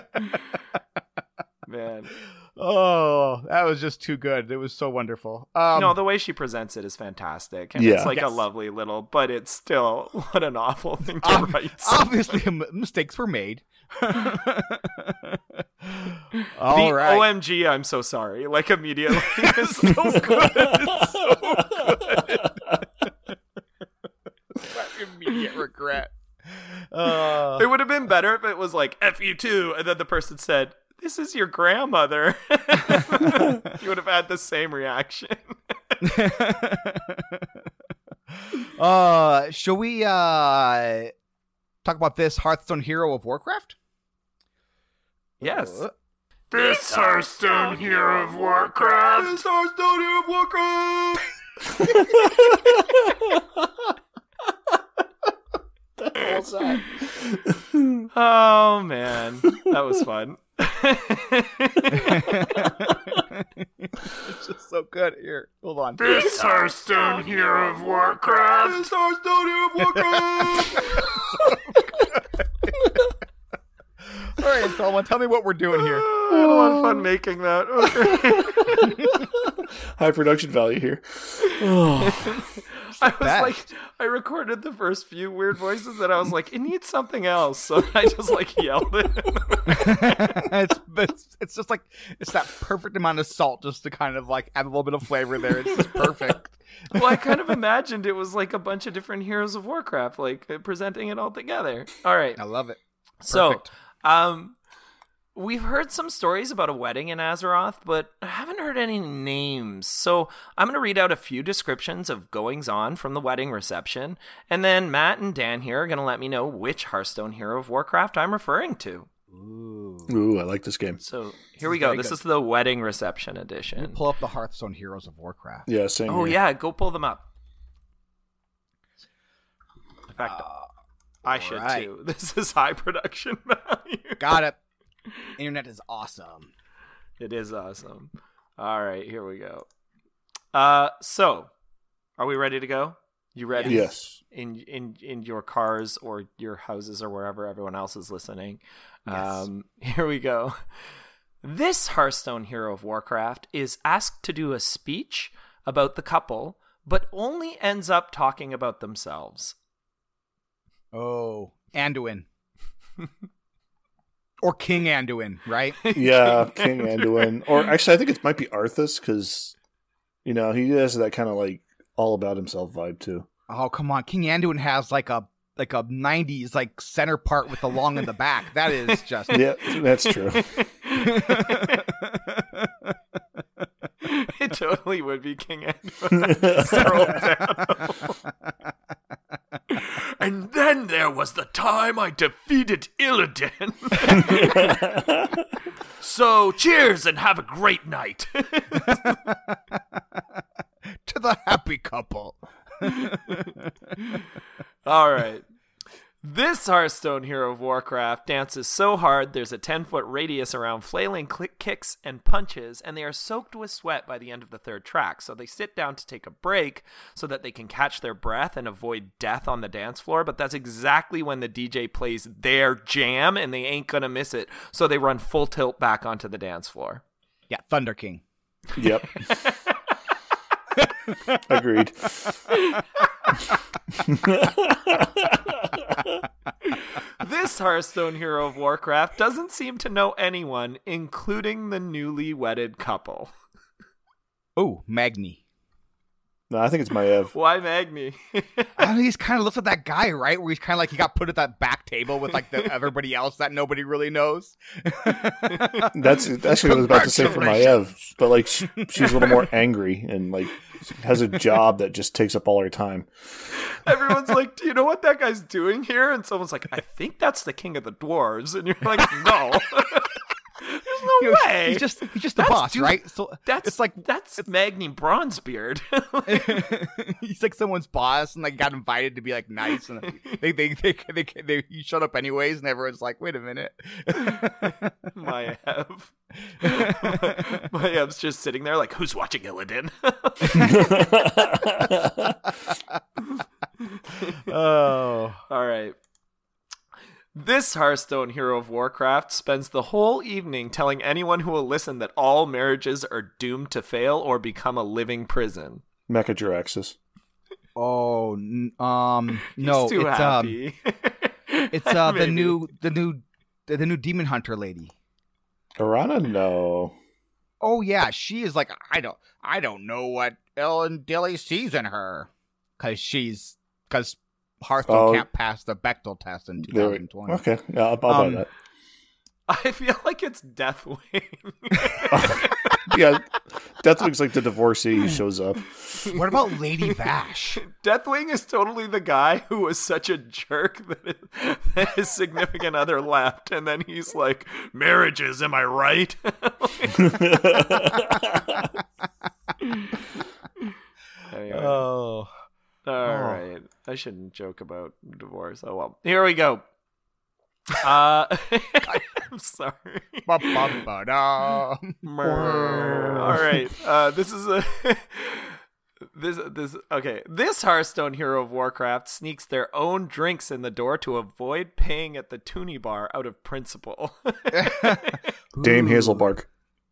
Man. Oh, that was just too good. It was so wonderful. No, the way she presents it is fantastic. And it's like a lovely little, but it's still, what an awful thing to write. Obviously, mistakes were made. All right. OMG, I'm so sorry. Like, immediately. It's so good. It's so good. Immediate regret. It would have been better if it was like, F you too, and then the person said, this is your grandmother. You would have had the same reaction. Shall we talk about this Hearthstone hero of Warcraft? Yes. This Hearthstone hero of Warcraft. This Hearthstone hero of Warcraft. What's that? Oh man, that was fun. It's just so good. Here, hold on. This Hearthstone hero of Warcraft. This Hearthstone hero of Warcraft. All right, Solomon, tell me what we're doing here. I had a lot of fun making that. High production value here. I was like, I recorded the first few weird voices and I was like, it needs something else. So I just like yelled it. It's just like, it's that perfect amount of salt just to kind of like add a little bit of flavor there. It's just perfect. Well, I kind of imagined it was like a bunch of different heroes of Warcraft, like presenting it all together. All right. I love it. Perfect. We've heard some stories about a wedding in Azeroth, but I haven't heard any names. So I'm going to read out a few descriptions of goings-on from the wedding reception, and then Matt and Dan here are going to let me know which Hearthstone hero of Warcraft I'm referring to. Ooh, I like this game. So here we go. This is the wedding reception edition. Pull up the Hearthstone heroes of Warcraft. Yeah, same Oh, here. yeah, go pull them up. In fact, I should too. This is high production value. Got it. Internet is awesome. It is awesome. All right, here we go. So, are we ready to go? You ready? Yes. In your cars or your houses or wherever everyone else is listening. Yes. Here we go. This Hearthstone hero of Warcraft is asked to do a speech about the couple, but only ends up talking about themselves. Oh, Anduin. Or King Anduin, right? Yeah, King Anduin. Or actually, I think it might be Arthas, because, he has that kind of like all about himself vibe too. Oh, come on. King Anduin has like a 90s like center part with the long in the back. That is just... Yeah, that's true. It totally would be King Anduin. And was the time I defeated Illidan. So, cheers and have a great night. To the happy couple. All right. This Hearthstone Hero of Warcraft dances so hard there's a 10-foot radius around, flailing kicks and punches, and they are soaked with sweat by the end of the third track. So they sit down to take a break so that they can catch their breath and avoid death on the dance floor. But that's exactly when the DJ plays their jam, and they ain't gonna miss it. So they run full tilt back onto the dance floor. Yeah, Thunder King. Yep. Agreed. This Hearthstone Hero of Warcraft doesn't seem to know anyone, including the newly wedded couple. Oh, Magni. No, I think it's Maiev. Why Magni? I don't know, he's kind of looks like that guy, right? Where he's kind of like he got put at that back table with like everybody else that nobody really knows. That's actually what I was about to say for Maiev, but like she's a little more angry and like has a job that just takes up all her time. Everyone's like, do you know what that guy's doing here? And someone's like, I think that's the king of the dwarves. And you're like, no. There's no way. He's just the boss, right? So that's Magni Bronzebeard. He's like someone's boss, and like got invited to be like nice, and they he showed up anyways, and everyone's like, wait a minute. Maev's just sitting there like, who's watching Illidan? Oh, all right. This Hearthstone Hero of Warcraft spends the whole evening telling anyone who will listen that all marriages are doomed to fail or become a living prison. Mecha-Jaraxxus. Oh, no, He's too it's happy. it's the new Demon Hunter lady. Arana, no. Oh yeah, she is like I don't know what Ellen Dilly sees in her because Hearthstone can't pass the Bechdel test in 2020. Okay, yeah, I'll buy that. I feel like it's Deathwing. Yeah, Deathwing's like the divorcee who shows up. What about Lady Vash? Deathwing is totally the guy who was such a jerk that his significant other left, and then he's like, marriages, am I right? Anyway. Oh. All right. I shouldn't joke about divorce. Oh, well. Here we go. I'm sorry. All right. This is a... This Hearthstone Hero of Warcraft sneaks their own drinks in the door to avoid paying at the Toonie Bar out of principle. Dame Hazelbark.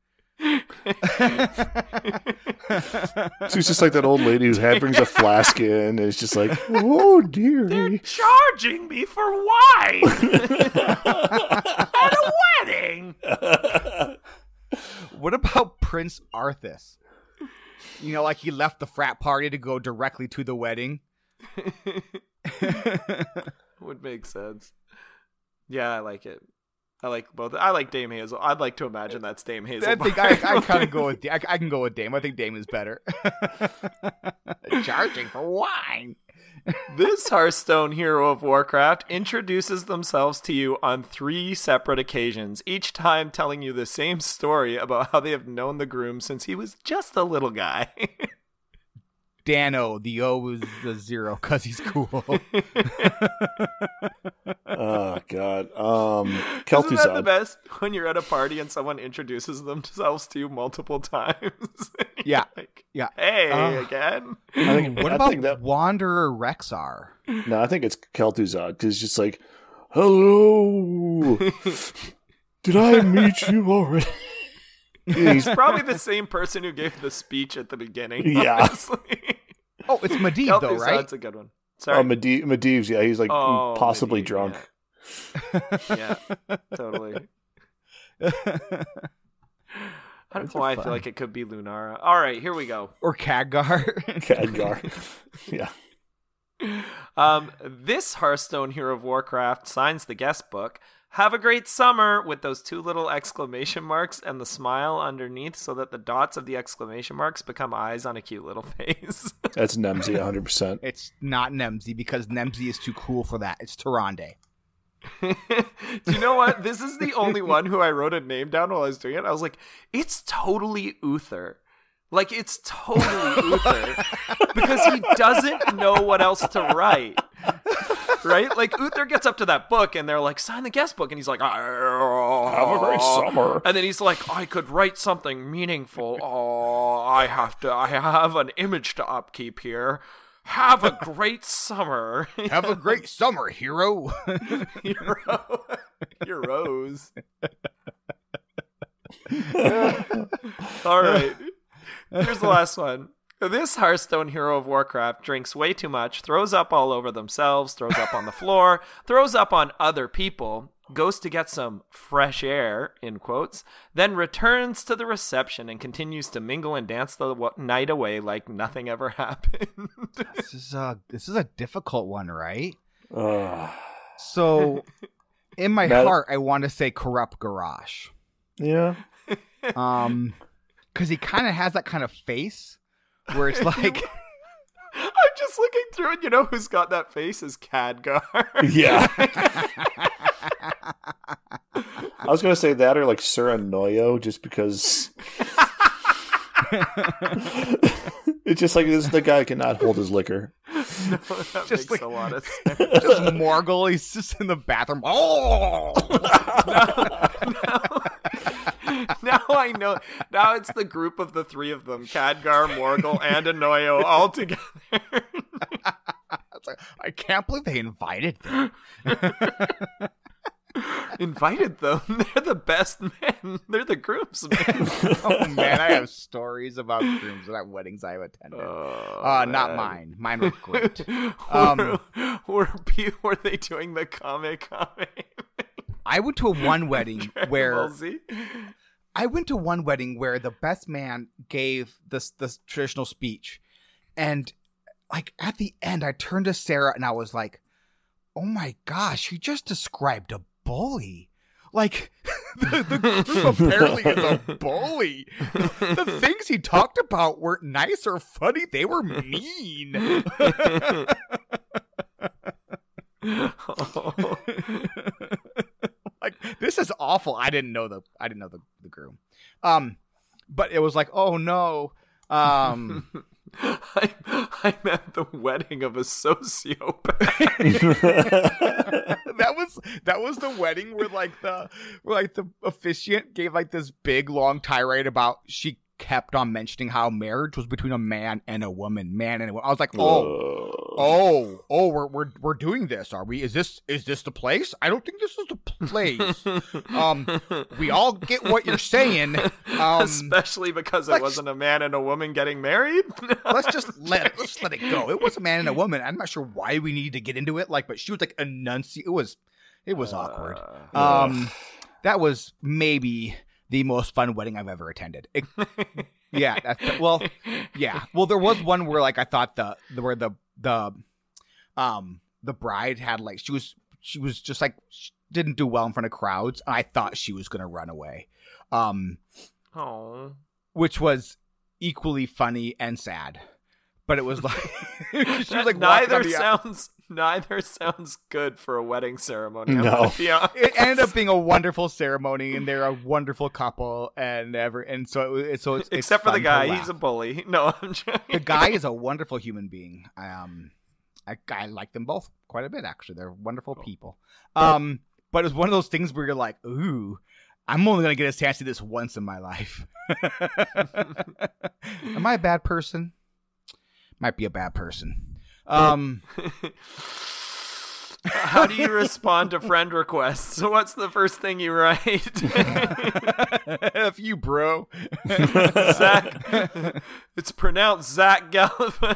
She's just like that old lady who brings a flask in and is just like, oh dear. They're charging me for wine at a wedding. What about Prince Arthas? You know, like he left the frat party to go directly to the wedding. Would make sense. Yeah, I like it. I like both. I like Dame Hazel. I'd like to imagine that's Dame Hazel. I think I kind of go with I can go with Dame. I think Dame is better. Charging for wine. This Hearthstone Hero of Warcraft introduces themselves to you on 3 separate occasions, each time telling you the same story about how they have known the groom since he was just a little guy. Dano, the O is the 0 because he's cool. Oh God, Isn't Kel'Thuzad. that the best when you're at a party and someone introduces themselves to you multiple times? Yeah, like, yeah. Hey, again. What about Wanderer Rexar? No, I think it's Kel'Thuzad because it's just like, hello, did I meet you already? He's probably the same person who gave the speech at the beginning. Yeah. Honestly. Oh, it's Medivh though, right? That's a good one. Sorry. Oh, Medivh's, yeah, he's like possibly Medivh, drunk. Yeah, totally. I don't know why I feel like it could be Lunara. All right, here we go. Or Khadgar. Khadgar. Yeah. This Hearthstone Hero of Warcraft signs the guest book. Have a great summer with those 2 little exclamation marks and the smile underneath so that the dots of the exclamation marks become eyes on a cute little face. That's Nemsy 100%. It's not Nemsy because Nemsy is too cool for that. It's Tyrande. Do you know what? This is the only one who I wrote a name down while I was doing it. I was like, it's totally Uther. Like, it's totally Uther. Because he doesn't know what else to write. Right? Like, Uther gets up to that book and they're like, sign the guest book. And he's like, have a great summer. And then he's like, I could write something meaningful. Oh, I have an image to upkeep here. Have a great summer. Have a great summer, hero. Heroes. All right. Here's the last one. This Hearthstone hero of Warcraft drinks way too much, throws up all over themselves, throws up on the floor, throws up on other people, goes to get some fresh air, in quotes, then returns to the reception and continues to mingle and dance the night away like nothing ever happened. This is a difficult one, right? So, in my heart, I want to say Corrupt Garrosh. Yeah. Because he kind of has that kind of face where it's like... I'm just looking through it. You know who's got that face is Khadgar. Yeah. I was going to say that or like Suranoyo just because... It's just like this is the guy who cannot hold his liquor. No, that Just makes like- a lot of sense. Just Morgul, he's just in the bathroom. Oh! Now I know. Now it's the group of the 3 of them: Khadgar, Morgul, and Anoyo all together. It's like, I can't believe they invited them. Invited them. They're the best men. They're the groomsmen. Oh man, I have stories about grooms at weddings I've attended. Not mine. Mine were great. Were they doing the Kame? I went to one wedding where Z? I went to one wedding where the best man gave this traditional speech, and like at the end, I turned to Sarah and I was like, "Oh my gosh, he just described a bully." Like the group apparently is a bully. The things he talked about weren't nice or funny; they were mean. Like, this is awful. I didn't know the groom. But it was like, oh no. I'm at the wedding of a sociopath. that was the wedding where the officiant gave like this big long tirade about she kept on mentioning how marriage was between a man and a woman. I was like, we're doing this, are we? Is this the place? I don't think this is the place. We all get what you're saying, especially because it wasn't a man and a woman getting married. let's let it go. It was a man and a woman. I'm not sure why we needed to get into it. Like, but she was like enunciating. It was awkward. That was maybe the most fun wedding I've ever attended. Yeah. Well, there was one where like I thought the bride had like she was just like she didn't do well in front of crowds. And I thought she was gonna run away, which was equally funny and sad. But it was like she was like neither sounds good for a wedding ceremony. No, it ended up being a wonderful ceremony, and they're a wonderful couple, and so it's except for the guy, he's a bully. No, I'm joking. The guy is a wonderful human being. I like them both quite a bit, actually. They're wonderful people. But it's one of those things where you're like, ooh, I'm only gonna get a chance to do this once in my life. Am I a bad person? Might be a bad person. How do you respond to friend requests? So what's the first thing you write? F you, bro. Zach. It's pronounced Zach Gallifin.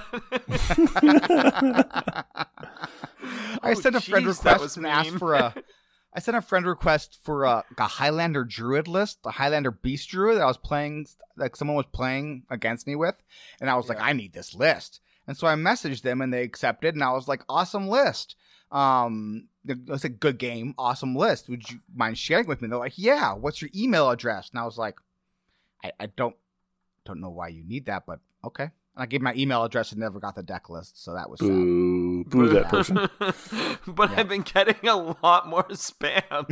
I sent a friend request and asked for a... I sent a friend request for a Highlander Druid list, a Highlander Beast Druid that I was playing, like someone was playing against me with, and I was like, I need this list. And so I messaged them and they accepted, and I was like, awesome list. it's a good game, awesome list. Would you mind sharing with me? They're like, yeah. What's your email address? And I was like, I don't know why you need that, but okay. And I gave my email address and never got the deck list, so that was sad. Boo that person. But I've been getting a lot more spam.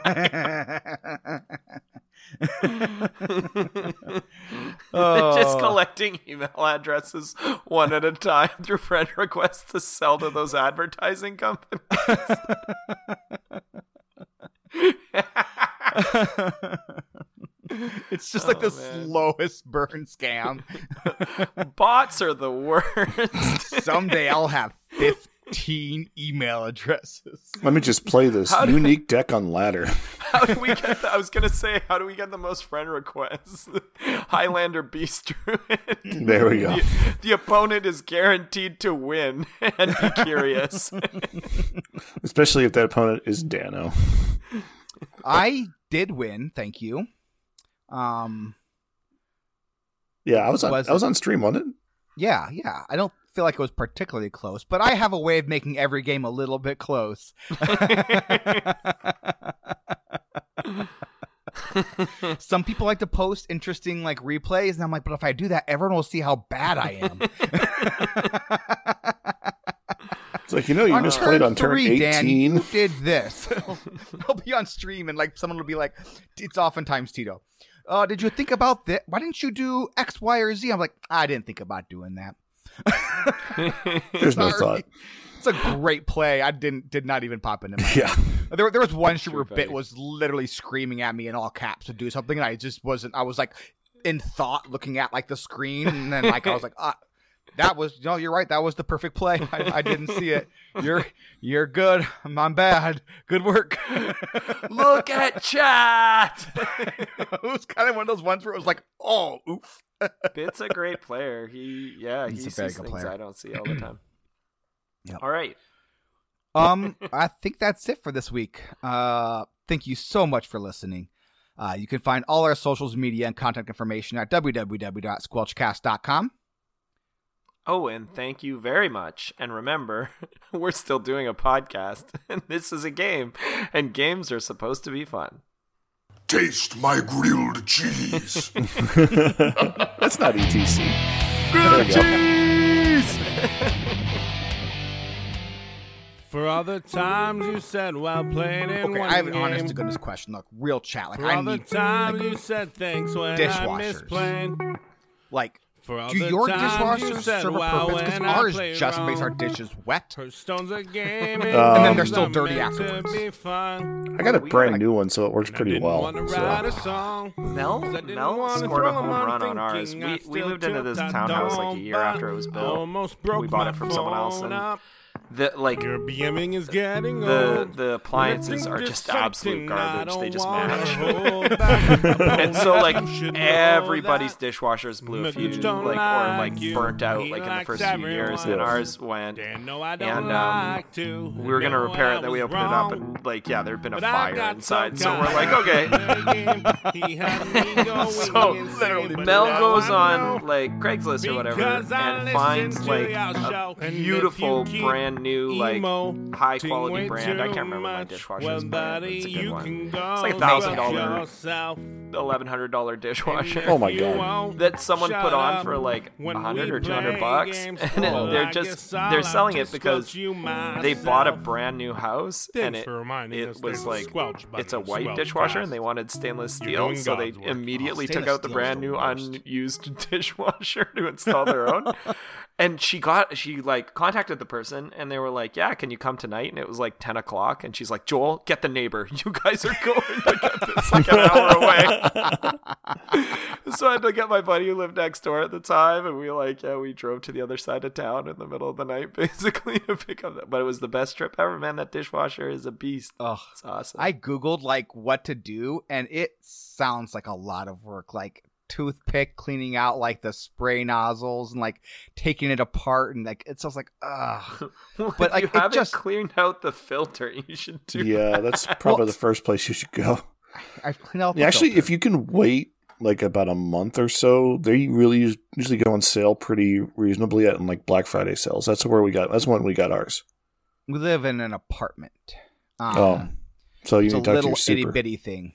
Just collecting email addresses one at a time through friend requests to sell to those advertising companies. It's just like the slowest burn scam. Bots are the worst. Someday I'll have 15 email addresses. Let me just play this unique deck on ladder. How do we get I was gonna say, how do we get the most friend requests? Highlander Beast Druid. There we go. The opponent is guaranteed to win and be curious. Especially if that opponent is Dano. I did win, thank you. Yeah, I was on stream, wasn't it? Yeah. I don't feel like it was particularly close, but I have a way of making every game a little bit close. Some people like to post interesting like replays, and I'm like, but if I do that, everyone will see how bad I am. It's like, you just played on turn 18. Dan, you did this. I'll be on stream and like someone will be like, it's oftentimes Tito. Did you think about that? Why didn't you do X, Y, or Z? I'm like, I didn't think about doing that. There's no thought. It's a great play. I did not even pop into my head. There was one shoot where Bit was literally screaming at me in all caps to do something, and I just wasn't. I was like in thought looking at like the screen, and then like I was like, that was you're right. That was the perfect play. I didn't see it. You're good. I'm bad. Good work. Look at chat. It was kind of one of those ones where it was like, oh, oof. Bit's a great player. He He's a sees very good things player. I don't see all the time. Yep. All right. I think that's it for this week. Thank you so much for listening. You can find all our socials, media, and contact information at www.squelchcast.com. Oh, and thank you very much. And remember, we're still doing a podcast, and this is a game, and games are supposed to be fun. Taste my grilled cheese. That's not ETC. Grilled cheese! For all the times you said while playing in Okay, one I have an game. honest to goodness question. Look, real chat. Like, For I all the need times you said thanks when I dishwashers. missed playing. like. For all Do the your times you dishwashers said serve a wow purpose? Because when I ours played just makes our wrong. dishes wet. Her stones a game And then they're still not dirty meant to afterwards. be fun. I got a We brand gotta- new one, so it works I pretty didn't well. want to So. write a song. Mel wanna scored a throw 'em home on run on ours. thinking I We still moved into this tilt that townhouse like a dome, year but after it was built. almost broke We bought my it from someone else, phone and up. Your BMing is getting the old. appliances are just absolute garbage. They just match. And And so like everybody's dishwashers blew a fuse, don't like or like like you. burnt out He like in the likes first few years, and everyone. ours went. No, I don't And like to. we were gonna No, repair I it, then we was opened it up, wrong. and like yeah, there'd been a But I fire got inside. so So we're like, okay. He had me going So insane, but Mel now goes I on know. like Craigslist or whatever Because I and listen finds to like your show, a and if beautiful you keep brand new like emo high ting quality way brand. I too can't remember my much, dishwasher's well, brand, but buddy, it's a good you one. can go It's like make $1,000 yourself. $1,100 dishwasher. Oh my You God. won't That someone shut put on up for like when $100 we or $200 play bucks, games. and Well, they're I just guess I'll they're have selling to it because squelch you they bought a myself. brand new house, and Thanks for reminding us it there's was a like squelch button it's a in white Squelch dishwasher, Cast. and they wanted stainless You're steel, doing so they God's work. immediately took stainless out the steel's brand the new worst. unused dishwasher to install their own. And she like contacted the person, and they were like, "Yeah, can you come tonight?" And it was like 10 o'clock, and she's like, "Joel, get the neighbor. You guys are going to get this like an hour away." So I had to get my buddy who lived next door at the time, and we drove to the other side of town in the middle of the night, basically, to pick up that. But it was the best trip ever, man. That dishwasher is a beast. Ugh. It's awesome. I Googled like what to do, and it sounds like a lot of work. Like toothpick cleaning out like the spray nozzles and like taking it apart, and like it sounds like ugh. Well, but, if like, you it haven't just- cleaned out the filter, you should do. Yeah, that's probably the first place you should go. I've cleaned out. The Yeah, actually, filter. if you can wait like about a month or so, they really usually go on sale pretty reasonably at like Black Friday sales. That's when we got ours. We live in an apartment. So you it's a need to talk to little your itty super. bitty thing.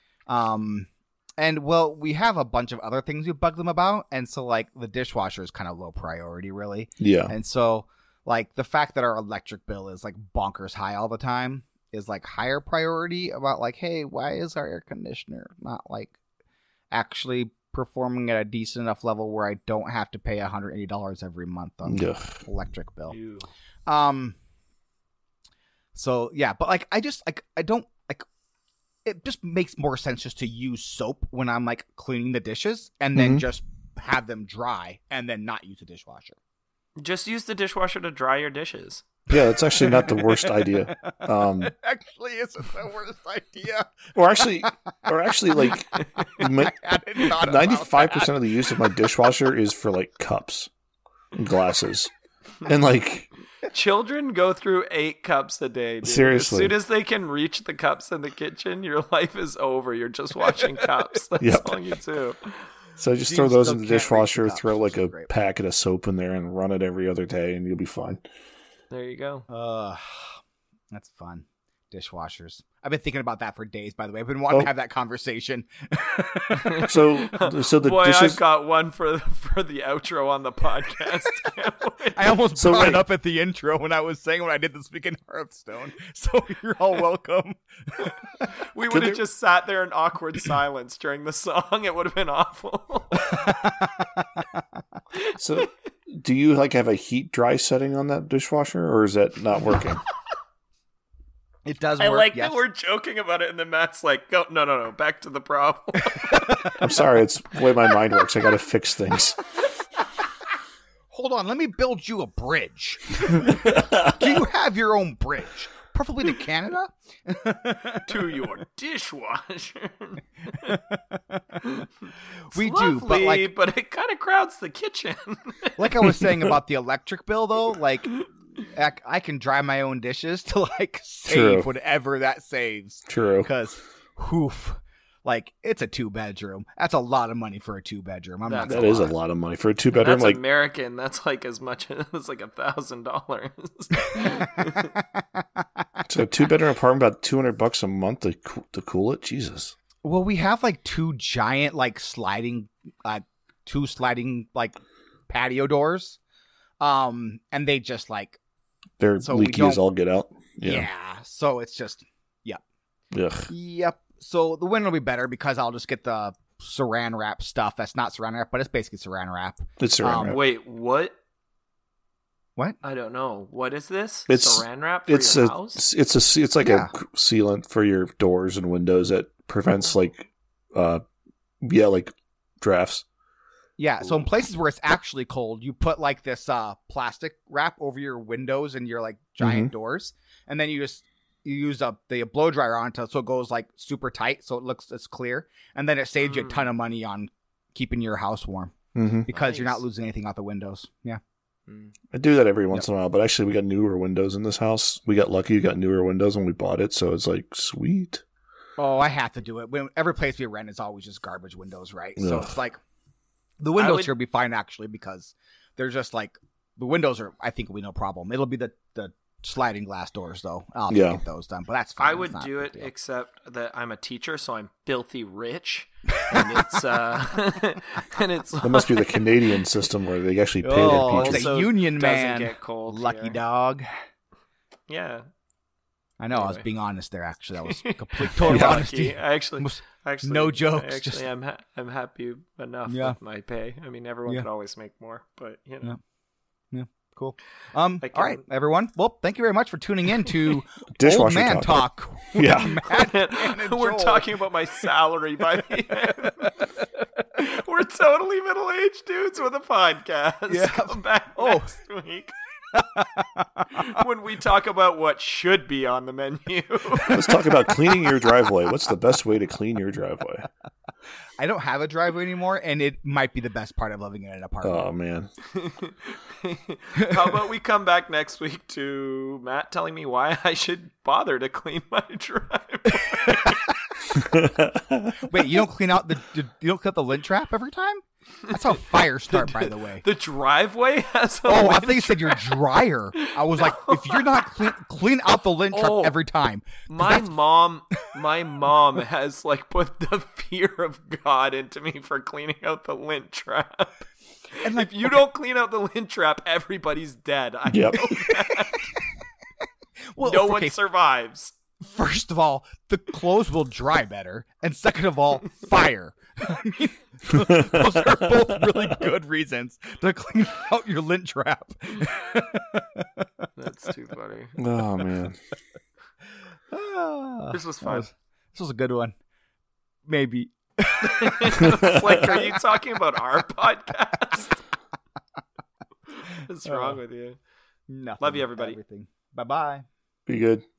And well, we have a bunch of other things we bug them about, and so like the dishwasher is kind of low priority, really. Yeah. And so like the fact that our electric bill is like bonkers high all the time is like higher priority about like, hey, why is our air conditioner not like actually performing at a decent enough level where I don't have to pay $180 every month on the electric bill. Ew. So yeah, but like I don't like it just makes more sense just to use soap when I'm like cleaning the dishes and then just have them dry and then not use the dishwasher. Just use the dishwasher to dry your dishes. Yeah, that's actually not the worst idea. Actually isn't the worst idea. Or actually, like, I hadn't thought about 95% of the use of my dishwasher is for like cups, and glasses, and like Children go through 8 cups a day. Dude. Seriously. As soon as they can reach the cups in the kitchen, your life is over. You're just washing cups. That's Yep. all you do. So just Jeans throw those still in the can't reach dishwasher, the cups, throw like which a is great. packet of soap in there, and run it every other day, and you'll be fine. There you go. That's fun. Dishwashers. I've been thinking about that for days, by the way. I've been wanting to have that conversation. So the Boy, dishes. I've got one for the outro on the podcast. Can't wait. I almost So brought wait. it up at the intro when I was saying when I did this week in Hearthstone. So you're all welcome. We would have there- just sat there in awkward silence during the song. It would have been awful. So, do you like have a heat dry setting on that dishwasher, or is that not working? It does I work. like yes. that we're joking about it, and then Matt's like, "Go, no, back to the problem." I'm sorry, it's the way my mind works. I got to fix things. Hold on, let me build you a bridge. Do you have your own bridge? Preferably to Canada? To your dishwasher. We It's do, but lovely, like but it kind of crowds the kitchen. like I was saying about the electric bill, though, like I can dry my own dishes to like save True. whatever that saves. True. Because, like it's a 2-bedroom. That's a lot of money for a 2-bedroom. I'm not. That gonna is a lie. lot of money for a 2-bedroom. That's Like, American. That's like as much as like $1,000. it's a 2-bedroom apartment, about $200 a month to cool it. Jesus. Well, we have like 2 giant like sliding like patio doors, and they just like They're So we leaky as don't- all get out. yeah. So it's just Ugh. yep. So the winter will be better because I'll just get the saran wrap stuff. That's not saran wrap, but it's basically saran wrap. It's saran wrap. Wait, what? What? I don't know. What is this? It's- Saran wrap for It's your a house? it's like Yeah. a sealant for your doors and windows that prevents like like drafts. Yeah, so in places where it's actually cold, you put like this plastic wrap over your windows and your like giant doors, and then you use the blow dryer on it so it goes like super tight, so it's clear, and then it saves you a ton of money on keeping your house warm Mm-hmm. because you're not Nice. losing anything out the windows. Yeah, I do that every once in a while, but actually we got newer windows in this house. We got lucky, we got newer windows when we bought it, so it's like sweet. Oh, I have to do it. Every place we rent is always just garbage windows, right? So Ugh. it's like the windows would- here will be fine actually because they're just like the windows are. I think will be no problem. It'll be the sliding glass doors though. I'll have to Yeah. get those done, but that's fine. I It's would not a do big it, deal. except that I'm a teacher, so I'm filthy rich, and it's and it's That must be the Canadian system where they actually pay Oh, their it's teachers. a Also union doesn't man. get cold Lucky here. dog. Yeah, I know. I was Anyway. being honest there. Actually, that was complete total Yeah, honesty. I actually, no jokes, Actually, just- I'm happy enough Yeah. with my pay. I mean, everyone Yeah. could always make more, but you know. Cool. I All right, can- everyone. Well, thank you very much for tuning in to Dishwasher Old Man talk. Talk. with Yeah. Matt, Dan, and We're Joel. talking about my salary by the end. We're totally middle-aged dudes with a podcast. Yeah. Come back Oh. next week when we talk about what should be on the menu. Let's talk about cleaning your driveway. What's the best way to clean your driveway? I don't have a driveway anymore, and it might be the best part of living in an apartment. Oh man. How about we come back next week to Matt telling me why I should bother to clean my driveway? Wait, you don't clean out the lint trap every time? That's how fires start, by the way. The driveway has a Oh, I lint think you said your dryer. I was like, if you're not clean out the lint trap every time. My mom has like put the fear of God into me for cleaning out the lint trap. And like, If you don't clean out the lint trap, everybody's dead. I Yep. know that. well, No okay, one survives. First of all, the clothes will dry better, and second of all, fire. I mean, those are both really good reasons to clean out your lint trap. That's too funny. Oh man. This was fun. This was a good one. Maybe. It's like, are you talking about our podcast? What's wrong with you? Nothing. Love you, everybody. Everything. Bye-bye. Be good.